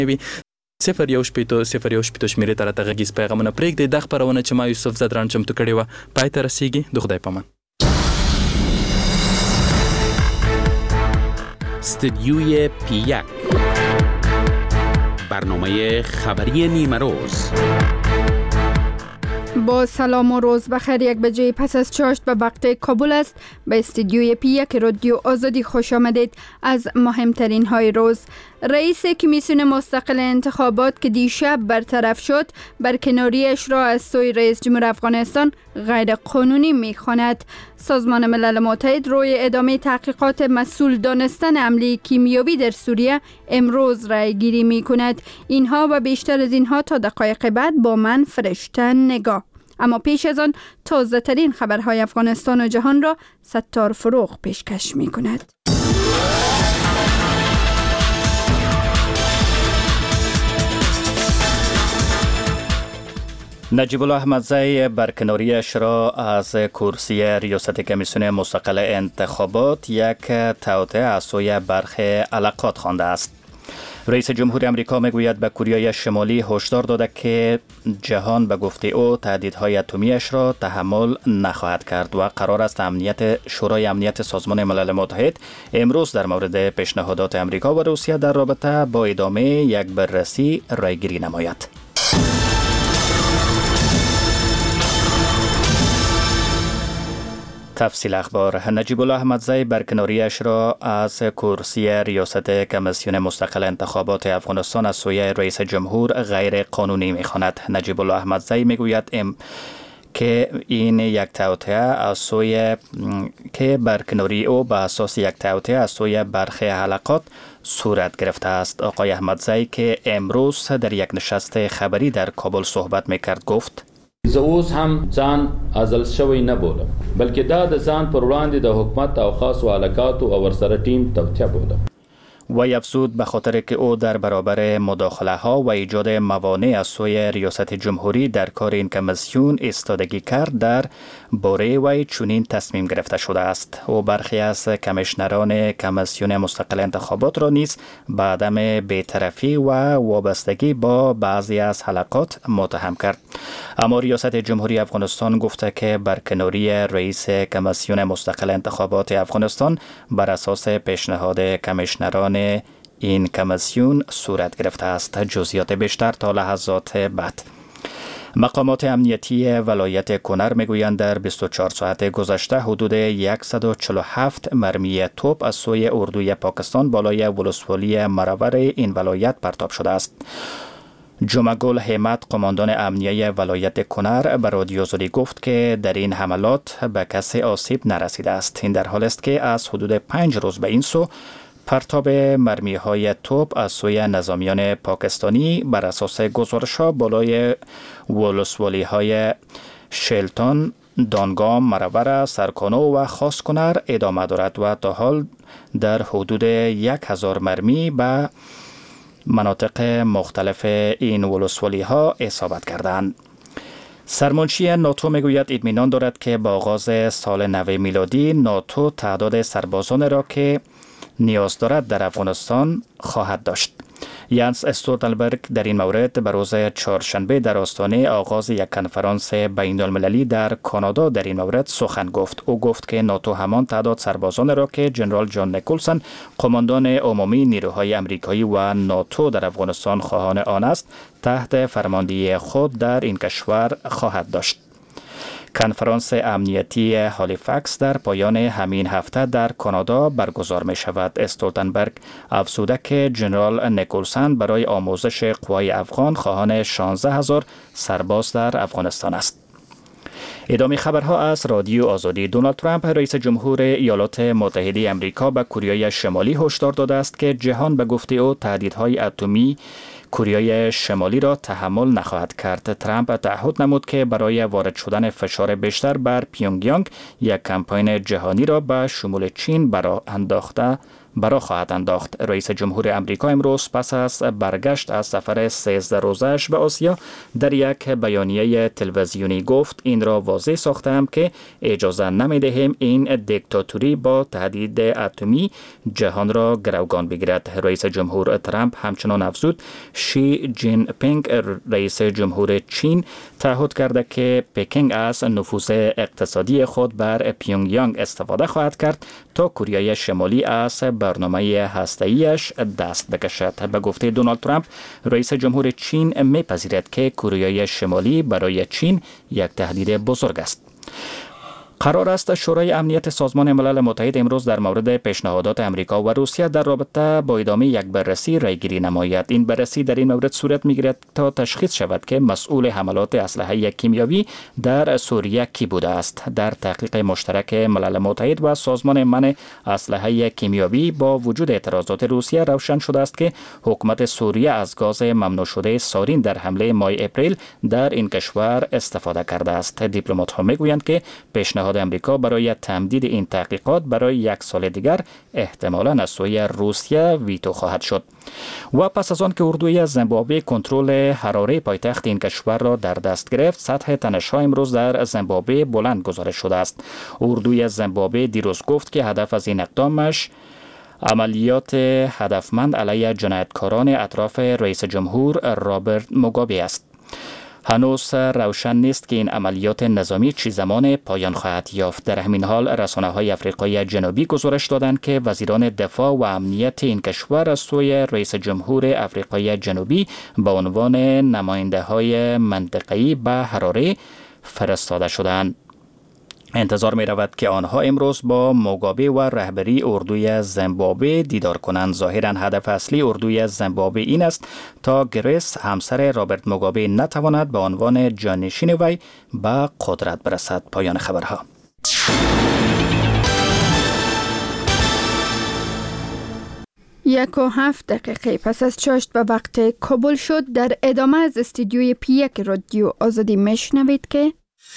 وي 01800 شمیرې ته راته غږیز پیغامونه پرېږدئ. دا خپرونه چې ما یوسف زدران چمتو کړې وه پای ته رسیږي. د خدای پامان. استدیوی پی1 برنامه خبری نیمه روز. با سلام و روز بخیر. 1 بجه پس از چاشت به وقت کابل است. به استودیوی پی1 رادیو آزادی خوش آمدید. از مهمترین های روز: رئیس کمیسیون مستقل انتخابات که دیشب برطرف شد برکناریش را از سوی رئیس جمهور افغانستان غیر قانونی می‌خواند. سازمان ملل متحد روی ادامه تحقیقات مسئول دانستن حمله کیمیایی در سوریه امروز رای گیری می‌کند. اینها و بیشتر از اینها تا دقایق بعد با من فرشته نگاه. اما پیش از آن تازه ترین خبرهای افغانستان و جهان را ستار فروغ پیشکش می‌کند. نجیب الله احمدزی برکناریش را از کرسی ریاست کمیسیون مستقل انتخابات یک توطئه از سوی برخی علاقات خوانده است. رئیس جمهور آمریکا میگوید به کره شمالی هشدار داده که جهان به گفته او تهدیدهای اتمیش را تحمل نخواهد کرد و قرار است شورای امنیت سازمان ملل متحد امروز در مورد پیشنهادات آمریکا و روسیه در رابطه با ادامه یک بررسی رایگیری نماید. تفصیل اخبار: نجیب الله احمدزی برکناریش را از کرسی ریاست کمیسیون مستقل انتخابات افغانستان از سوی رئیس جمهور غیر قانونی می‌خواند. نجیب الله احمدزی میگوید که این یک توطئه از سوی که برکناری او به اساس یک توطئه از سوی برخی حلقات صورت گرفته است. آقای احمدزی که امروز در یک نشست خبری در کابل صحبت می‌کرد گفت: زه اوس هم ځان ازل شوی نه بولم، بلکې دا د ځان پر وړاندې د حکومت او خاصو حلقاتو او ورسره ټیم توطئه بولم. و افزود به خاطر که او در برابر مداخله ها و ایجاد موانع از سوی ریاست جمهوری در کار این کمیسیون ایستادگی کرد در باره وی چنین تصمیم گرفته شده است. او برخی از کمیشنران کمیسیون مستقل انتخابات را نیز به عدم بی‌طرفی و وابستگی با بعضی از حلقات متهم کرد. اما ریاست جمهوری افغانستان گفته که برکناری رئیس کمیسیون مستقل انتخابات افغانستان بر اساس پیشنهاد کمیشنران این کمیسیون صورت گرفته است. جزئیات بیشتر تا لحظات بعد. مقامات امنیتی ولایت کنر میگویند در 24 ساعت گذشته حدود 147 مرمی توپ از سوی اردوی پاکستان بالای ولسوالی مرور این ولایت پرتاب شده است. جمعگل حمد قماندان امنیه ولایت کنر به رادیو آزادی گفت که در این حملات به کسی آسیب نرسیده است. این در حال است که از حدود 5 روز به این سو پرتاب مرمی های توپ از سوی نظامیان پاکستانی بر اساس گزارش ها بالای ولسوالی های شلتان، دانگام، مرور، سرکانو و خاص کنر ادامه دارد و تا حال در حدود 1000 مرمی به مناطق مختلف این ولسوالی ها اصابت کردند. سرمنشی ناتو میگوید اطمینان دارد که با آغاز سال نو میلادی ناتو تعداد سربازان را که نیاز دارد در افغانستان خواهد داشت. یانس استولتنبرگ در این مورد به روز چهارشنبه در آستانه آغاز یک کنفرانس بین المللی در کانادا در این مورد سخن گفت. او گفت که ناتو همان تعداد سربازان را که جنرال جان نیکلسون قماندان عمومی نیروهای امریکایی و ناتو در افغانستان خواهان آن است تحت فرماندهی خود در این کشور خواهد داشت. کنفرانس امنیتی هالیفکس در پایان همین هفته در کانادا برگزار می شود. استولتنبرگ افزوده که جنرال نیکلسون برای آموزش قوای افغان خواهان 16,000 سرباز در افغانستان است. ادامه خبرها از رادیو آزادی. دونالد ترامپ رئیس جمهور ایالات متحده آمریکا به کره شمالی هشدار داده است که جهان به گفته او تهدیدهای اتمی کره شمالی را تحمل نخواهد کرد. ترامپ تعهد نمود که برای وارد شدن فشار بیشتر بر پیونگیانگ یک کمپین جهانی را به شمول چین براه انداخته برا خواهد انداخت. رئیس جمهور امریکا امروز پس از برگشت از سفر 13 روزش به آسیا در یک بیانیه تلویزیونی گفت این را واضح ساختم که اجازه نمی‌دهیم این دیکتاتوری با تهدید اتمی جهان را گروگان بگیرد. رئیس جمهور ترامپ همچنان افزود شی جین پینگ رئیس جمهور چین تعهد کرده که پکینگ از نفوذ اقتصادی خود بر پیونگ یانگ استفاده خواهد کرد تا کره شمالی از برنامه هسته‌ایش دست بکشد. به گفته دونالد ترامپ رئیس جمهور چین می‌پذیرد که کره شمالی برای چین یک تهدید بزرگ است. قرار است شورای امنیت سازمان ملل متحد امروز در مورد پیشنهادات امریکا و روسیه در رابطه با ادامه یک بررسی رایگیری نماید. این بررسی در این مورد صورت می‌گیرد تا تشخیص شود که مسئول حملات اسلحه کیمیاوی در سوریه کی بوده است. در تحقیق مشترک ملل متحد و سازمان منع اسلحه کیمیاوی با وجود اعتراضات روسیه روشن شده است که حکومت سوریه از گاز ممنوع شده سارین در حمله ماه اپریل در این کشور استفاده کرده است. دیپلمات‌ها میگویند که پیشنهاد امریکا برای تمدید این تحقیقات برای یک سال دیگر احتمالاً از سوی روسیه ویتو خواهد شد. و پس از آن که اردوی زیمبابوه کنترل حراره پایتخت این کشور را در دست گرفت، سطح تنش‌ها امروز در زیمبابوه بلند گزارش شده است. اردوی زیمبابوه دیروز گفت که هدف از این اقدامش عملیات هدفمند علیه جنایتکاران اطراف رئیس جمهور رابرت موگابه است. هنوز روشن نیست که این عملیات نظامی چه زمان پایان خواهد یافت. در همین حال رسانه‌های افریقای جنوبی گزارش دادند که وزیران دفاع و امنیت این کشور از سوی رئیس جمهور افریقای جنوبی به عنوان نماینده‌های منطقه‌ای به حراره فرستاده شدند. انتظار می رود که آنها امروز با موگابه و رهبری اردوی زیمبابوه دیدار کنند. ظاهراً هدف اصلی اردوی زیمبابوه این است تا گریس همسر رابرت موگابه نتواند به عنوان جانشین وی به قدرت برسد. پایان خبرها. 1:07 پس از چاشت به وقت کابل شد. در ادامه از استودیوی پی1 رادیو آزادی میشنوید که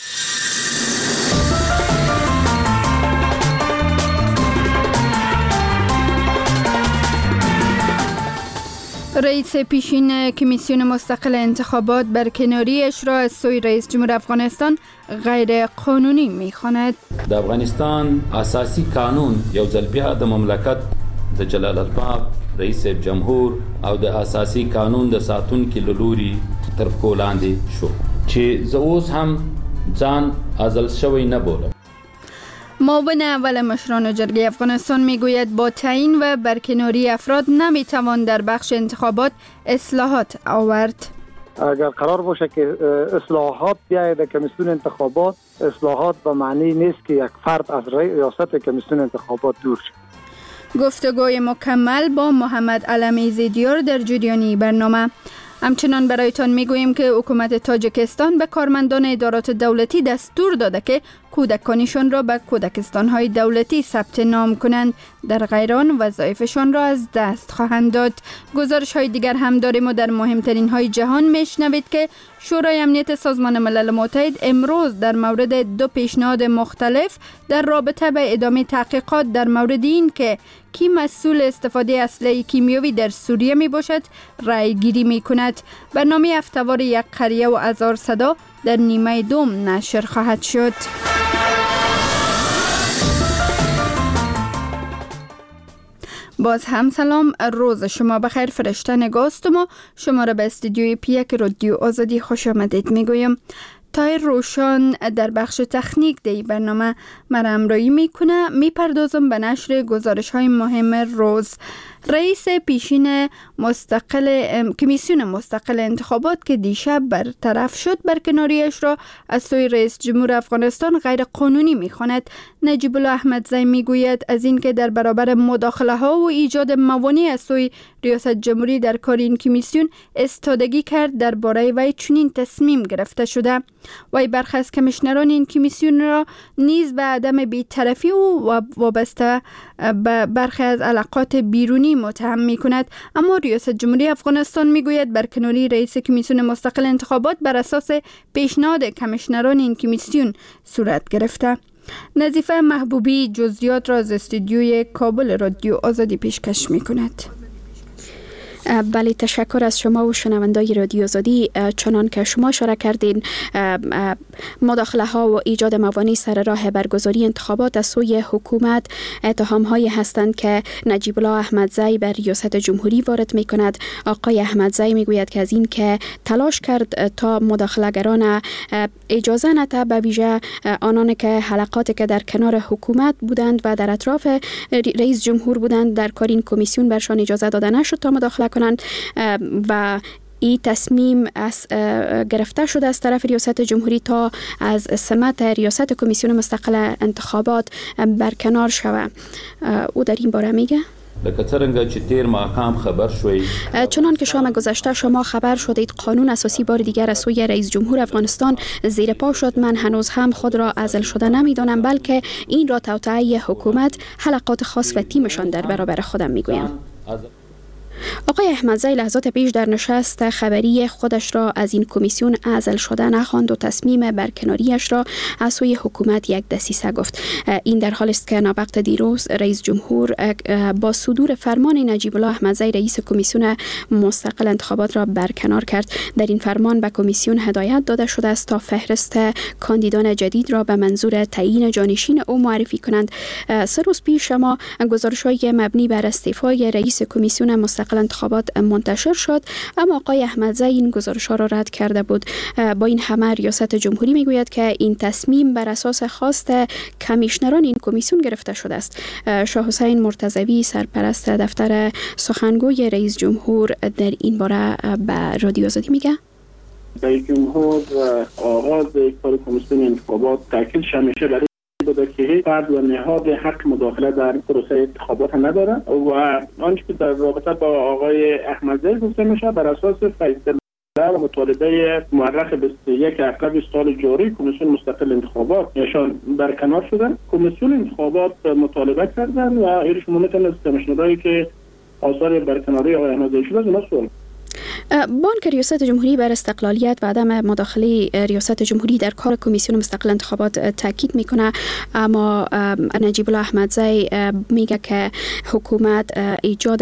رئیس پیشین کمیسیون مستقل انتخابات برکناریش را از سوی رئیس جمهور افغانستان غیر قانونی می‌خواند. د افغانستان اساسي قانون یو ځل بیا د مملکت د جلال الملک رئیس جمهور او د اساسي قانون د ساتونکو لوري تر کولاندې شو چې زه اوس هم ځان ازل شوی نه بولم. معاون اول مشران جرگه افغانستان میگوید با تعیین و برکناری افراد نمیتوان در بخش انتخابات اصلاحات آورد. اگر قرار باشه که اصلاحات بیاید در کمیسیون انتخابات، اصلاحات به معنی نیست که یک فرد از ریاست کمیسیون انتخابات دور شد. گفتگوی مکمل با محمد علمی زیدیار در جریانی برنامه. همچنان برایتان میگوییم که حکومت تاجیکستان به کارمندان ادارات دولتی دستور داده که کودکانشان را به کودکستان‌های دولتی ثبت نام کنند، در غیر آن وظایفشان را از دست خواهند داد. گزارش‌های دیگر هم داریم و در مهمترین های جهان میشنوید که شورای امنیت سازمان ملل متحد امروز در مورد 2 پیشنهاد مختلف در رابطه به ادامه تحقیقات در مورد این که کی مسئول استفاده اسلحه کیمیاوی در سوریه می باشد رأی گیری می کند. برنامه هفته‌وار یک قریه و هزار صدا در نیمه دوم نشر خواهد شد. باز هم سلام، روز شما بخیر. فرشته نگاستم و شما را به استودیوی پی1 رادیو آزادی خوش آمدید میگویم. تایر روشان در بخش تکنیک دی برنامه مرا همراهی میکنه. میپردازم به نشر گزارش های مهم روز. رئیس پیشین کمیسیون مستقل انتخابات که دیشب برطرف شد برکناریش را از سوی رئیس جمهور افغانستان غیر قانونی میخواند. نجیب الله احمدزی میگوید از اینکه در برابر مداخله ها و ایجاد موانع از سوی ریاست جمهوری در کار این کمیسیون استادگی کرد، درباره وی چنین تصمیم گرفته شده. وی برخی از کمیشنران این کمیسیون را نیز به عدم بی‌طرفی و وابسته به برخی از علاقات بیرونی متهم می کند. اما ریاست جمهوری افغانستان می گوید برکناری رئیس کمیسیون مستقل انتخابات بر اساس پیشنهاد کمیشنران این کمیسیون صورت گرفته. نظیفه محبوبی جزئیات را از استودیوی کابل رادیو آزادی پیشکش می‌کند. بله، تشکر از شما و شنوندای رادیو آزادی. چنان که شما اشاره کردین، مداخله ها و ایجاد موانع سر راه برگزاری انتخابات از سوی حکومت اتهام هایی هستند که نجیب الله احمدزی بر ریاست جمهوری وارد می کند. آقای احمدزی می گوید که از این که تلاش کرد تا مداخله‌گران اجازه نده، به ویژه آنان که حلقاتی که در کنار حکومت بودند و در اطراف رئیس جمهور بودند در کار این کمیسیون برشان اجازه داده نشد تا مداخله کنند و این تصمیم از گرفته شده از طرف ریاست جمهوری تا از سمت ریاست کمیسیون مستقل انتخابات برکنار شود. او در این باره میگه لکه څرنګه چې تیر ماښام خبر شوی، چنان که شام گذشته شما خبر شدید قانون اساسی بار دیگر از سوی رئیس جمهور افغانستان زیر پا شد. من هنوز هم خود را عزل شده نمیدانم، بلکه این را توطئه حکومت، حلقات خاص و تیمشان در برابر خودم میگویم. آقای احمدزی لحظات پیش در نشست خبری خودش را از این کمیسیون عزل شده نخواند و تصمیم برکناریش را از سوی حکومت یک دسیسه گفت. این در حالی است که ناوقت دیروز رئیس جمهور با صدور فرمان نجیب الله احمدزی رئیس کمیسیون مستقل انتخابات را برکنار کرد. در این فرمان به کمیسیون هدایت داده شده است تا فهرست کاندیدان جدید را به منظور تعیین جانشین او معرفی کنند. 3 روز پیش شما گزارش‌های مبنی بر استعفای رئیس کمیسیون مستقل انتخابات منتشر شد، اما آقای احمدزی این گزارش‌ها را رد کرده بود. با این همه ریاست جمهوری میگوید که این تصمیم بر اساس خواست کمیشنران این کمیسیون گرفته شده است. شاه حسین مرتضوی سرپرست دفتر سخنگوی رئیس جمهور در این باره به رادیو آزادی میگه رئیس جمهور آغاز کار کمیسیون انتخابات تاکیدش همیشه برای بوده که هیچ فرد و نهاد حق مداخله در پروسه انتخابات نداره و آنچه که در رابطه با آقای احمدزی گفته میشه بر اساس فیصله و مطالبه مورخ 21 اپریل سال جاری کمیسیون مستقل انتخابات نشان برکنار شدن. کمیسیون انتخابات مطالبه کردن و ایرش ممکن است کمیشنرایی که آثار برکناری آقای احمدزی شده اونا سوال بانک ریاست جمهوری بر استقلالیت و عدم مداخله ریاست جمهوری در کار کمیسیون مستقل انتخابات تاکید میکنه، اما نجیب الله احمدزی میگه که حکومت ایجاد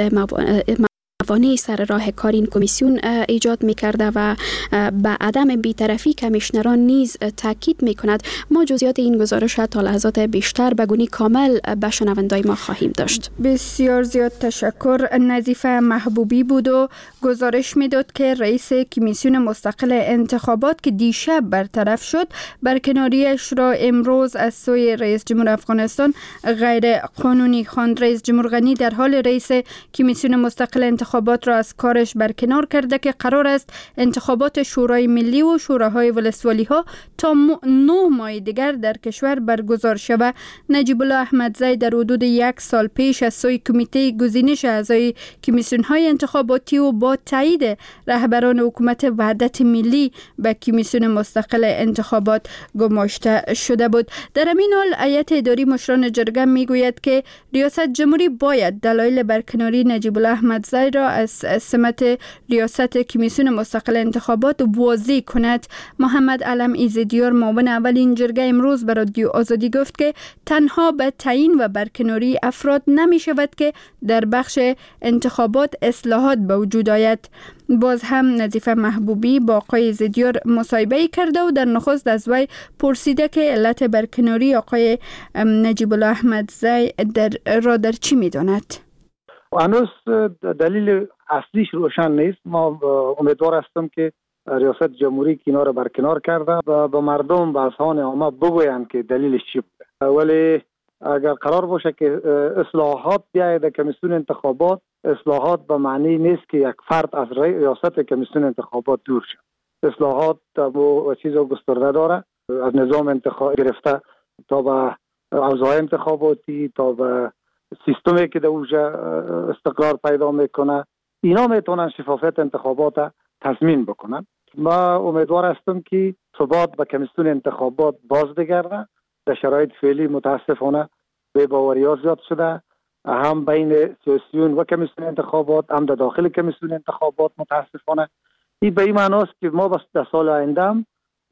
موانع سر راه کار این کمیسیون ایجاد میکرده و به عدم بی‌طرفی کمیشنران نیز تاکید میکند. ما جزئیات این گزارش تا لحظات بیشتر به گونی کامل به شنوندای ما خواهیم داشت. بسیار زیاد تشکر. نظیفه محبوبی بود و گزارش میداد که رئیس کمیسیون مستقل انتخابات که دیشب برطرف شد برکناریش را امروز از سوی رئیس جمهور افغانستان غیر قانونی خواند. رئیس جمهور غنی در حال رئیس کمیسیون مستقل انتخابات را از کارش برکنار کرده که قرار است انتخابات شورای ملی و شوراهای ولسوالی ها تا 9 ماه دیگر در کشور برگزار شود. نجیب الله احمدزی در حدود 1 سال پیش از سوی کمیته گزینش اعضای کمیسیون های انتخاباتی و با تایید رهبران حکومت وحدت ملی به کمیسیون مستقل انتخابات گماشته شده بود. در همین حال هیئت اداری مشران جرگه میگوید که ریاست جمهوری باید دلایل برکناری نجیب الله احمدزی را از سمت ریاست کمیسیون مستقل انتخابات واضح کند. محمد علم ایزدیار معاون اول این جرگه امروز به رادیو آزادی گفت که تنها به تعیین و برکناری افراد نمی شود که در بخش انتخابات اصلاحات به وجود آید. باز هم نظیفه محبوبی با آقای ایزدیار مصاحبه کرده و در نخست از وی پرسیده که علت برکناری آقای نجیب الله احمدزی را در چی می داند؟ هنوز دلیل اصلیش روشن نیست. ما امیدوار هستم که ریاست جمهوری اینا را برکنار کرده و به مردم به اذهان عامه بگویند که دلیلش چی بوده. ولی اگر قرار باشه که اصلاحات بیاید در کمیسیون انتخابات، اصلاحات به معنی نیست که یک فرد از ریاست کمیسیون انتخابات دور شد. اصلاحات با چیزا گسترده داره، از نظام انتخاب گرفته تا به اوضاع انتخاباتی تا به سیستمی که در اونجا استقرار پیدا میکنه. اینا میتونن شفافیت انتخابات تضمین بکنن. ما امیدوار هستم که ثبات به کمیسیون انتخابات باز بگرده. در شرایط فعلی متاسفانه بی‌باوری‌ها زیاد شده، هم بین سیاسیون و کمیسیون انتخابات، هم در داخل کمیسیون انتخابات متاسفانه. این به این معنی است که ما در سال آینده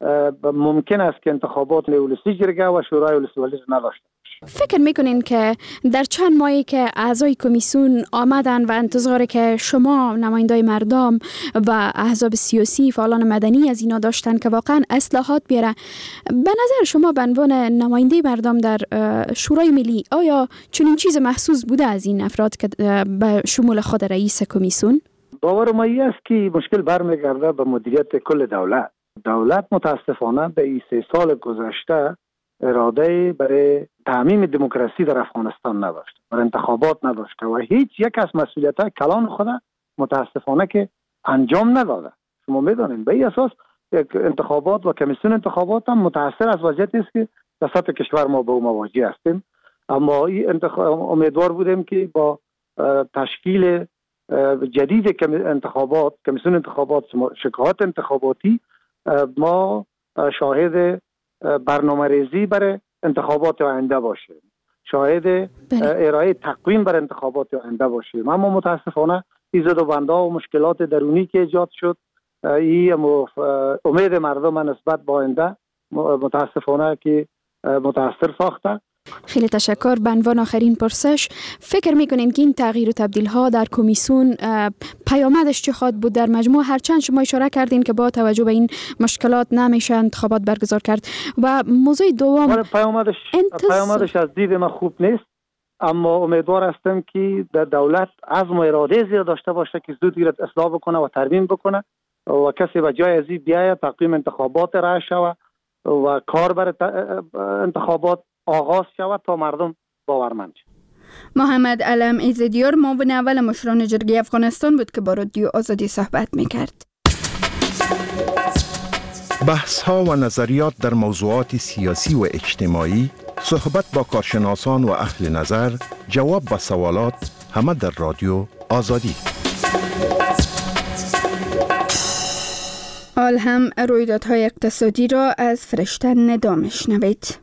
ممکن است که انتخابات ولسی جرگه و شورای ولسوالی نداشته. فکر میکنین که در چند ماهی که اعضای کمیسیون آمدن و انتظار که شما نمایندای مردم و احزاب سیاسی فعالان مدنی از اینا داشتن که واقعا اصلاحات بیاره، به نظر شما به عنوان نماینده مردم در شورای ملی آیا چنین چیز محسوس بوده از این افراد که به شمول خود رئیس کمیسیون؟ باور ما است که مشکل برمیگرده به مدیریت کل دولت. دولت متاسفانه به این 3 سال گذشته اراده برای تعمیم دموکراسی در افغانستان نداشت، برای انتخابات نداشت و هیچ یک از مسئولیت‌های کلان خود متاسفانه که انجام نداده. شما می‌دانید به این اساس انتخابات و کمیسیون انتخابات هم متأثر از وضعیتی است که در سطح کشور ما به مواجه هستیم. اما این امیدوار بودیم که با تشکیل جدید انتخابات، کمیسیون انتخابات، شکایات انتخاباتی، ما شاهد برنامه ریزی برای انتخابات آینده باشیم، شاهد ارائه تقویم برای انتخابات آینده باشیم. اما متاسفانه این زد و بندها و مشکلات درونی که ایجاد شد، این امید مردم نسبت به آینده متاسفانه که متاثر ساخته. خیلی تشکر. به عنوان آخرین پرسش، فکر میکنین که این تغییر و تبدیل ها در کمیسیون پیامدش چه خواهد بود در مجموع؟ هرچند شما اشاره کردین که با توجه به این مشکلات نمیشه انتخابات برگزار کرد. و موضوع دوم، پیامدش از دید من خوب نیست، اما امیدوار هستم که در دولت عزم و اراده زیاد داشته باشه که زود گیرد اصلاح بکنه و ترمیم بکنه و کسی به جای ازی بیاید تقویم انتخابات راه شود و کار برای انتخابات آغاز شود تا مردم باورمند شد. محمد علم ایزدیار معاون اول مشران جرگه افغانستان بود که با رادیو آزادی صحبت میکرد. بحث ها و نظریات در موضوعات سیاسی و اجتماعی، صحبت با کارشناسان و اهل نظر، جواب به سوالات، همه در رادیو آزادی. حال هم رویدادهای اقتصادی را از فرشته ندا میشنوید.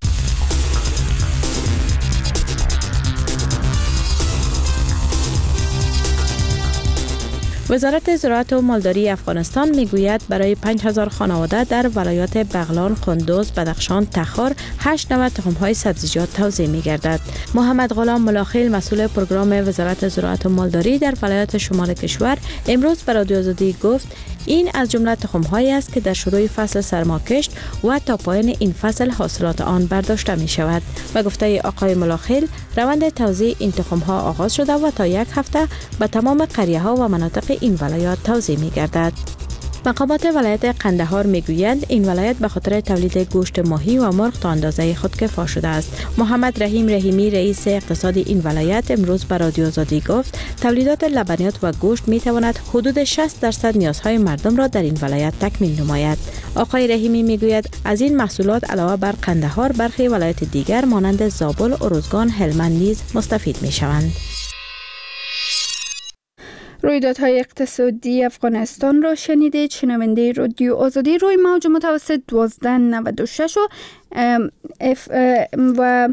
وزارت زراعت و مالداری افغانستان میگوید برای 5000 خانواده در ولایات بغلان، قندوز، بدخشان، تخار 8 نوع تخم‌های سبزیجات توزیع می‌گردد. محمد غلام ملاخیل، مسئول پروگرام وزارت زراعت و مالداری در ولایات شمال کشور، امروز به رادیو آزادی گفت این از جمله تخم‌هایی است که در شروع فصل سرماکشت و تا پایان این فصل حاصلات آن برداشته می شود. و گفته آقای ملاخیل، روند توزیع این تخم‌ها آغاز شده و تا 1 هفته به تمام قریه‌ها و مناطق این ولایات توزیع می گردد. مقامات ولایت قندهار میگویند این ولایت به خاطر تولید گوشت ماهی و مرغ تا اندازه خودکفا شده است. محمد رحیم رحیمی، رئیس اقتصادی این ولایت، امروز به رادیو آزادی گفت تولیدات لبنیات و گوشت می تواند حدود 60% نیازهای مردم را در این ولایت تکمیل نماید. آقای رحیمی میگوید از این محصولات علاوه بر قندهار برخی ولایت دیگر مانند زابل، ارزگان، هلمند نیز مستفید می شوند. رویدادهای اقتصادی افغانستان را شنیدید. شنونده رادیو آزادی روی موج متوسط 1296 و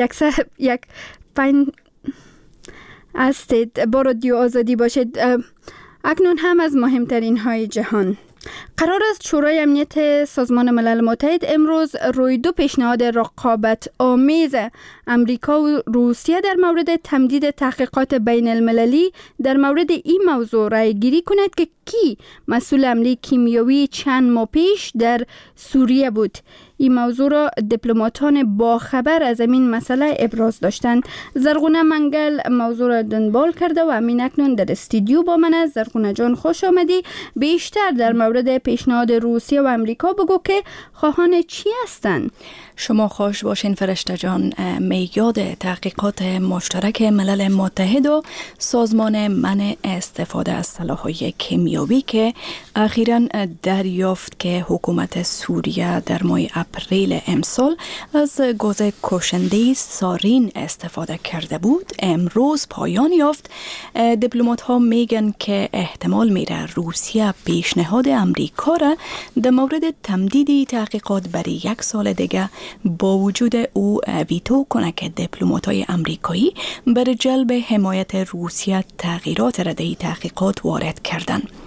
105 هستید. با رادیو آزادی باشید. اکنون هم از مهمترین های جهان. قرار است شورای امنیت سازمان ملل متحد امروز روی 2 پیشنهاد رقابت آمیز امریکا و روسیه در مورد تمدید تحقیقات بین المللی در مورد این موضوع رای گیری کند که کی مسئول حمله کیمیایی چند ماه پیش در سوریه بود. این موضوع را دیپلماتان باخبر از این مسئله ابراز داشتند. زرغونه منگل موضوع را دنبال کرده و همین اکنون در استودیو با من است. زرغونه جان، خوش آمدی. بیشتر در مورد پیشنهاد روسیه و امریکا بگو که خواهان چی هستند؟ شما خوش باشین فرشته جان. میاد تحقیقات مشترک ملل متحد و سازمان منع استفاده از سلاح‌های کیمیایی که اخیراً دریافت که حکومت سوریه در ماه اپریل امسال از گاز کشنده سارین استفاده کرده بود امروز پایان یافت. دیپلمات ها میگن که احتمال میره روسیه پیشنهاد امریکا را در مورد تمدید تحقیقات برای 1 سال دیگه با وجود او ویتو کنه که دیپلمات‌های امریکایی برای جلب حمایت روسیه تغییرات ردهی تحقیقات وارد کردند.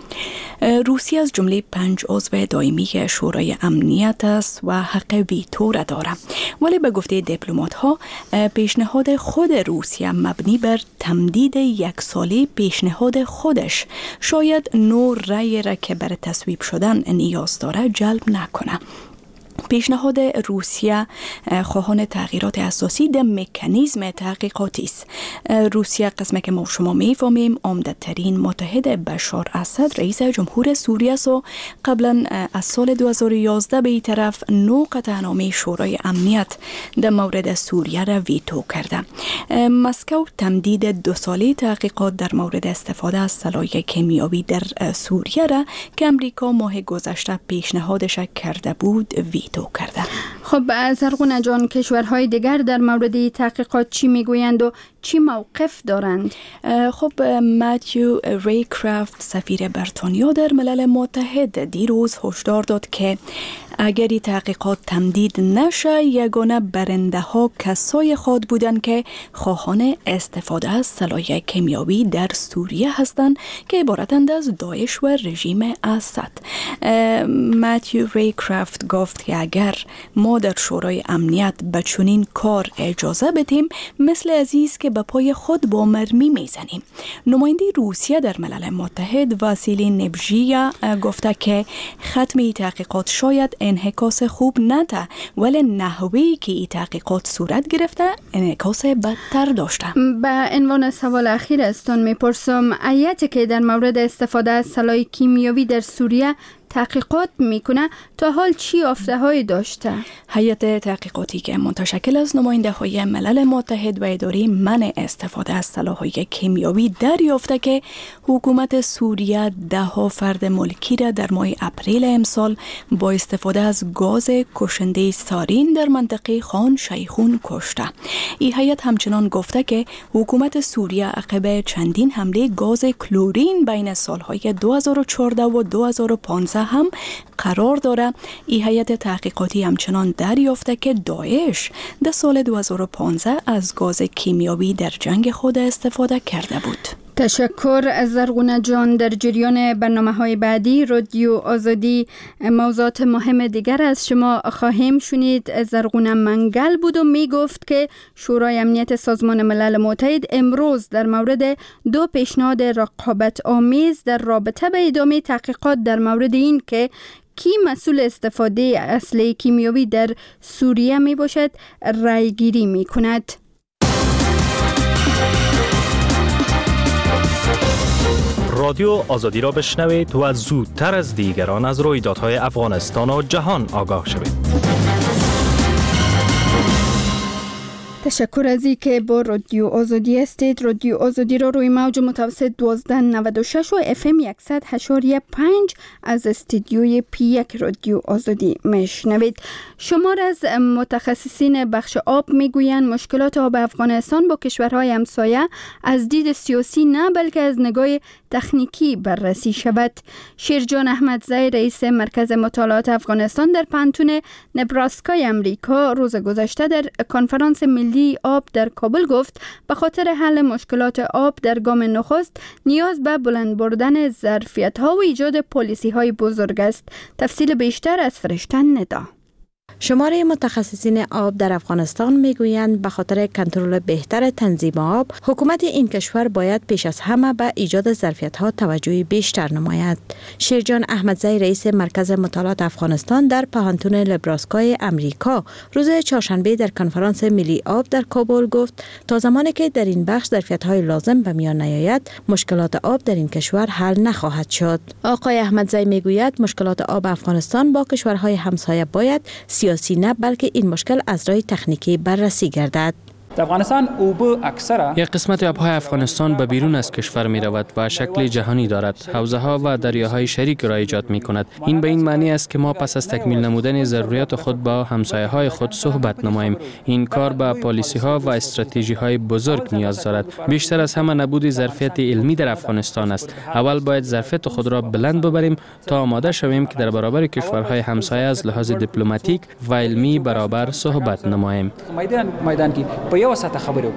روسیه از جمله 5 عضو دائمی شورای امنیت است و حق ویتو را دارد، ولی به گفته دیپلمات‌ها پیشنهاد خود روسیه مبنی بر تمدید 1 ساله پیشنهاد خودش شاید نوع رأی را که بر تصویب شدن نیاز دارد جلب نکنه. پیشنهاد روسیه خواهان تغییرات اساسی در مکانیزم تحقیقاتی است. روسیه قسمی که ما شما میفهمیم عمده ترین متحد بشار اسد رئیس جمهور سوریه است و قبلا از سال 2011 به این طرف 9 قطعنامه شورای امنیت در مورد سوریه را ویتو کرده. مسکو تمدید 2 ساله تحقیقات در مورد استفاده از سلاح کیمیایی در سوریه را که امریکا ماه گذشته پیشنهادش کرده بود ویتو کرده. خب زرغونه جان، کشورهای دیگر در مورد تحقیقات چی میگویند و چی موقف دارند؟ خب ماتیو ریکرافت سفیر بریتانیا در ملل متحد دیروز هشدار داد که اگر این تحقیقات تمدید نشه یگانه برنده ها کسای خود بودند که خواهان استفاده از سلاح کیمیایی در سوریه هستند که عبارتند از داعش و رژیم اسد. ماتیو ریکرافت گفت که اگر ما در شورای امنیت به چنین کار اجازه بدیم مثل عزیز که به پای خود با مرمی میزنیم. نماینده روسیه در ملل متحد واسیلی نبژیا گفته که ختم این تحقیقات شاید انعکاس خوب نده، ولی نحوهی که این تحقیقات صورت گرفته انعکاس بدتر داشته. به عنوان سوال اخیر استون میپرسم، هیئتی که در مورد استفاده از سلاح کیمیایی در سوریه تحقیقات میکنه تا حال چی یافته‌هایی داشته؟ هیئت تحقیقاتی که متشکل از نماینده‌های ملل متحد و اداره منع استفاده از سلاح‌های کیمیایی دریافته که حکومت سوریه 10 فرد ملکی را در ماه اپریل امسال با استفاده از گاز کشنده سارین در منطقه خان شیخون کشته. این هیئت همچنان گفته که حکومت سوریه عقب چندین حمله گاز کلورین بین سالهای 2014 و 2015 هم قرار داره. این هیئت تحقیقاتی همچنان دریافته که داعش در سال 2015 از گاز کیمیایی در جنگ خود استفاده کرده بود. تشکر از زرغونه جان. در جریان برنامه‌های بعدی رادیو آزادی موضوعات مهم دیگر از شما خواهیم شنید. زرغونه منگل بود و می گفت که شورای امنیت سازمان ملل متحد امروز در مورد 2 پیشنهاد رقابت آمیز در رابطه به ادامه تحقیقات در مورد این که کی مسئول استفاده اسلحه کیمیایی در سوریه می باشد رای گیری می کند. رادیو آزادی را بشنوید و زودتر از دیگران از رویدادهای افغانستان و جهان آگاه شوید. تشکر از این که با رادیو آزادی هستید. رادیو آزادی را روی موج متوسط 1296 و FM 100.5 از استودیوی P1 رادیو آزادی میشنوید. شمار از متخصصین بخش آب میگویند مشکلات آب افغانستان با کشورهای همسایه از دید سیاسی نه بلکه از نگاه تکنیکی بررسی شود. شیرجان احمدزی رئیس مرکز مطالعات افغانستان در پانتون نبراسکای امریکا روز گذشته در کنفرانس ملی آب در کابل گفت به خاطر حل مشکلات آب در گام نخست نیاز به بلند بردن ظرفیت‌ها و ایجاد پالیسی‌های بزرگ است. تفصیل بیشتر از فرشتن ندا. شماره متخصصین آب در افغانستان میگویند به خاطر کنترل بهتر تنظیم آب حکومت این کشور باید پیش از همه به ایجاد ظرفیت‌ها توجه بیشتر نماید. شیرجان احمدزی رئیس مرکز مطالعات افغانستان در پانتون نبراسکای امریکا روز چهارشنبه در کنفرانس ملی آب در کابل گفت تا زمانی که در این بخش ظرفیت‌های لازم به میان نیاید مشکلات آب در این کشور حل نخواهد شد. آقای احمدزی میگوید مشکلات آب افغانستان با کشورهای همسایه باید سیاسی نه بلکه این مشکل از راه تکنیکی بررسی گردد. افغانستان یک قسمت آبهای افغانستان به بیرون از کشور می رود و شکل جهانی دارد. حوزه ها و دریاهای شریک را ایجاد می کند. این به این معنی است که ما پس از تکمیل نمودن ضروریات خود با همسایه های خود صحبت نماییم. این کار به پالیسی ها و استراتژی های بزرگ نیاز دارد. بیشتر از همه نبود ظرفیت علمی در افغانستان است. اول باید ظرفیت خود را بلند ببریم تا آماده شویم که در برابر کشورهای همسایه از لحاظ دیپلماتیک و علمی برابر صحبت نماییم.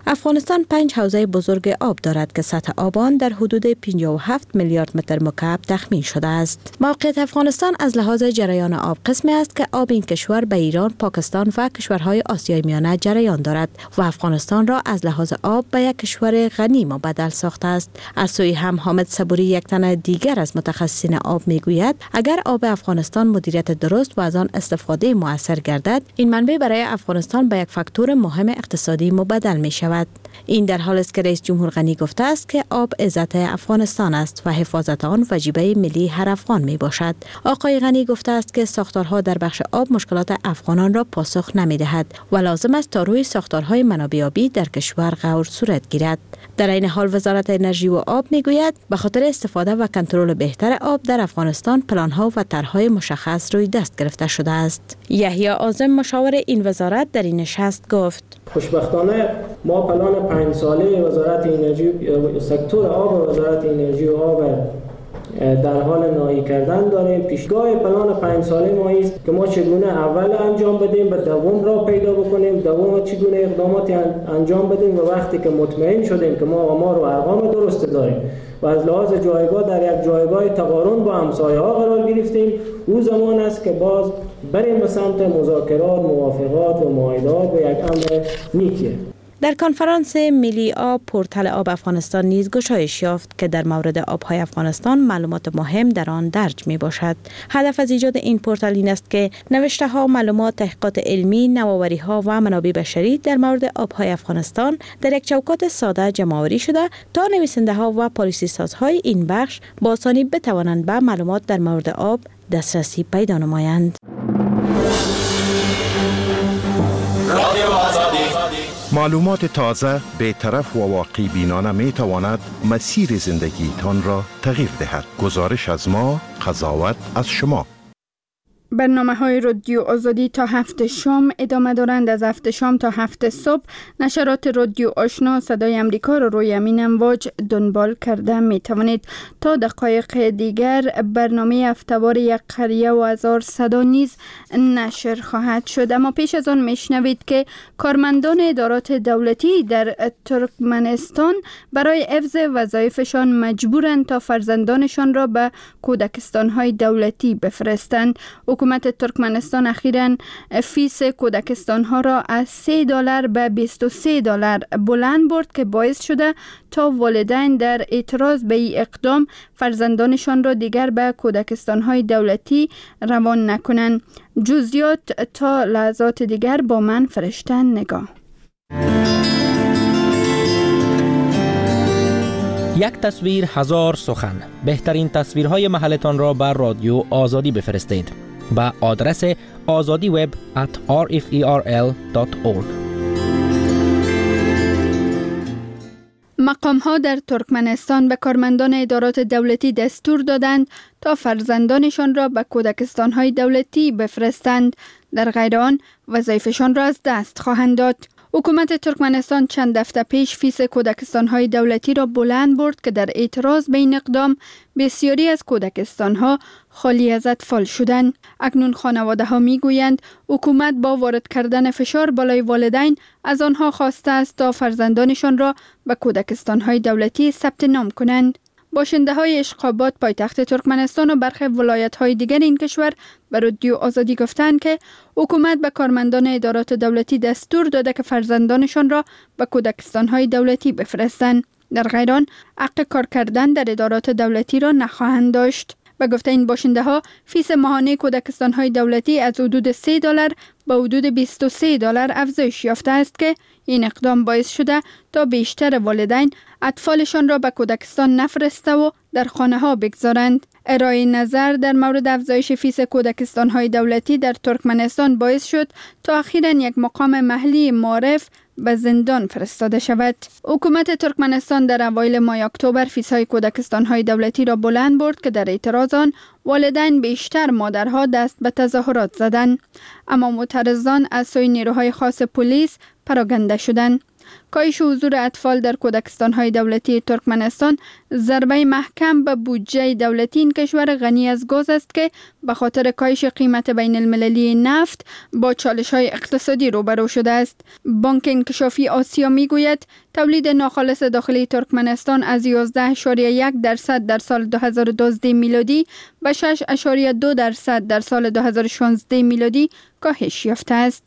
افغانستان 5 حوزه بزرگ آب دارد که سطح آب آن در حدود 57 میلیارد متر مکعب تخمین شده است. موقعیت افغانستان از لحاظ جریان آب قسمی است که آب این کشور به ایران، پاکستان و کشورهای آسیای میانه جریان دارد و افغانستان را از لحاظ آب به یک کشور غنی مبدل ساخته است. از سوی هم حامد صبوری، یک تن دیگر از متخصصین آب، میگوید اگر آب افغانستان مدیریت درست و از آن استفاده مؤثر گردد، این منبع برای افغانستان به یک فاکتور مهم اقتصادی مبدل می شود. این در حالی است که رئیس جمهور غنی گفته است که آب عزت افغانستان است و حفاظت آن وجیبه ملی هر افغان می باشد. آقای غنی گفته است که ساختارها در بخش آب مشکلات افغانان را پاسخ نمی دهد و لازم است تا روی ساختارهای منابع آبی در کشور غور صورت گیرد. در این حال وزارت انرژی و آب می گوید به خاطر استفاده و کنترل بهتر آب در افغانستان پلان‌ها و طرح‌های مشخص روی دست گرفته شده است. یحیی اعظم، مشاور این وزارت، در این نشست گفت: خوشبختانه ما پلان 5 ساله وزارت انرژی، سکتور آب وزارت انرژی و آب در حال نهایی کردن داریم. پیشگاه پلان 5 ساله ما است که ما چگونه اول انجام بدیم، به دوم را پیدا بکنیم، دوم چگونه اقداماتی انجام بدیم و وقتی که مطمئن شدیم که ما آمار و ارقام درست داریم و از لحاظ جایگاه در یک جایگاه تقارن با همسایه ها قرار گرفتیم، او زمان است که باز بریم به سمت مذاکرات، موافقات و معاهدات و یک امر نیکیه. در کنفرانس ملی آب، پورتال آب افغانستان نیز گشایش یافت که در مورد آبهای افغانستان معلومات مهم در آن درج می باشد. هدف از ایجاد این پورتال این است که نوشته ها، معلومات، تحقیقات علمی، نوآوری ها و منابع بشری در مورد آبهای افغانستان در یک چوکات ساده جمع‌آوری شده تا نویسنده ها و پالیسی سازهای این بخش با آسانی بتوانند به معلومات در مورد آب دسترسی پیدا نمایند. معلومات تازه، بی‌طرف و واقعی بینانه می تواند مسیر زندگی تان را تغییر دهد. گزارش از ما، قضاوت از شما. برنامه‌های رادیو آزادی تا 7 شام ادامه دارند. از 7 شام تا 7 صبح نشرات رادیو آشنا صدای امریکا را روی همین امواج دنبال کرده می توانید. تا دقایق دیگر برنامه هفته‌وار یک قریه و هزار صدا نیز نشر خواهد شد. اما پیش از آن میشنوید که کارمندان ادارات دولتی در ترکمنستان برای حفظ وظایفشان مجبورند تا فرزندانشان را به کودکستان‌های دولتی بفرستند. حکومت ترکمنستان اخیراً فیس کودکستان‌ها را از $3 به $23 بلند برد که باعث شده تا والدین در اعتراض به این اقدام فرزندانشان را دیگر به کودکستان‌های دولتی روان نکنند. جزئیات تا لحظات دیگر با من فرشته نگاه. یک تصویر هزار سخن. بهترین تصویرهای محلتان را بر رادیو آزادی بفرستید با آدرس azadiweb@rferl.org. مقام‌ها در ترکمنستان به کارمندان ادارات دولتی دستور دادند تا فرزندانشان را به کودکستان‌های دولتی بفرستند. در غیر آن وظایفشان را از دست خواهند داد. حکومت ترکمنستان چند هفته پیش فیس کودکستان‌های دولتی را بلند برد که در اعتراض به این اقدام بسیاری از کودکستان‌ها خالی از اطفال شدند. اکنون خانواده‌ها می‌گویند حکومت با وارد کردن فشار بالای والدین از آنها خواسته است تا فرزندانشان را به کودکستان‌های دولتی ثبت نام کنند. باشنده‌های اشخابات، پایتخت ترکمنستان و برخی ولایت‌های دیگر این کشور به رادیو آزادی گفتند که حکومت به کارمندان ادارات دولتی دستور داده که فرزندانشان را به کودکستان‌های دولتی بفرستند. در غیر آن حق کار کردن در ادارات دولتی را نخواهند داشت. به گفته این باشنده‌ها فیس ماهانه کودکستان‌های دولتی از حدود $3 به حدود $23 افزایش یافته است که این اقدام باعث شده تا بیشتر والدین اطفالشان را به کودکستان نفرسته و در خانه‌ها بگذارند. ارائه نظر در مورد افزایش فیس کودکستان‌های دولتی در ترکمنستان باعث شد تا اخیراً یک مقام محلی معرف به زندان فرستاده شود. حکومت ترکمنستان در اوایل ماه اکتبر فیس‌های کودکستان‌های دولتی را بلند برد که در اعتراض آن والدین بیشتر مادرها دست به تظاهرات زدند، اما معترضان از سوی نیروهای خاص پلیس پراگنده شدند. کاهش حضور اطفال در کودکستان‌های دولتی ترکمنستان ضربه محکم به بودجه دولتی این کشور غنی از گاز است که به خاطر کاهش قیمت بین المللی نفت با چالش‌های اقتصادی روبرو شده است. بانک انکشافی آسیا می‌گوید تولید ناخالص داخلی ترکمنستان از 11.1% در سال 2012 میلادی و 6.2% در سال 2016 میلادی کاهش یافته است.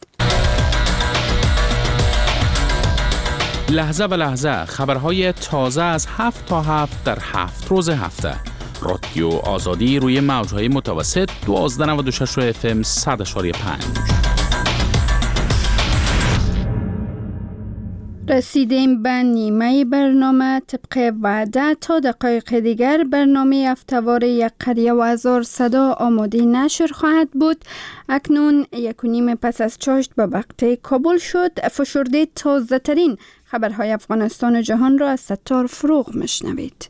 لحظه به لحظه خبرهای تازه از 7 تا 7 در 7 روز هفته. رادیو آزادی روی موجهای متوسط 1296 FM 100.5. رسیدیم به نیمه برنامه. طبق وعده تا دقایق دیگر برنامه هفته‌وار یک قریه و هزار صدا آماده نشر خواهد بود. اکنون 1:30 پس از چاشت به وقت کابل شد. فشرده تازه ترین خبرهای افغانستان و جهان را از ستار فروغ مشنوید.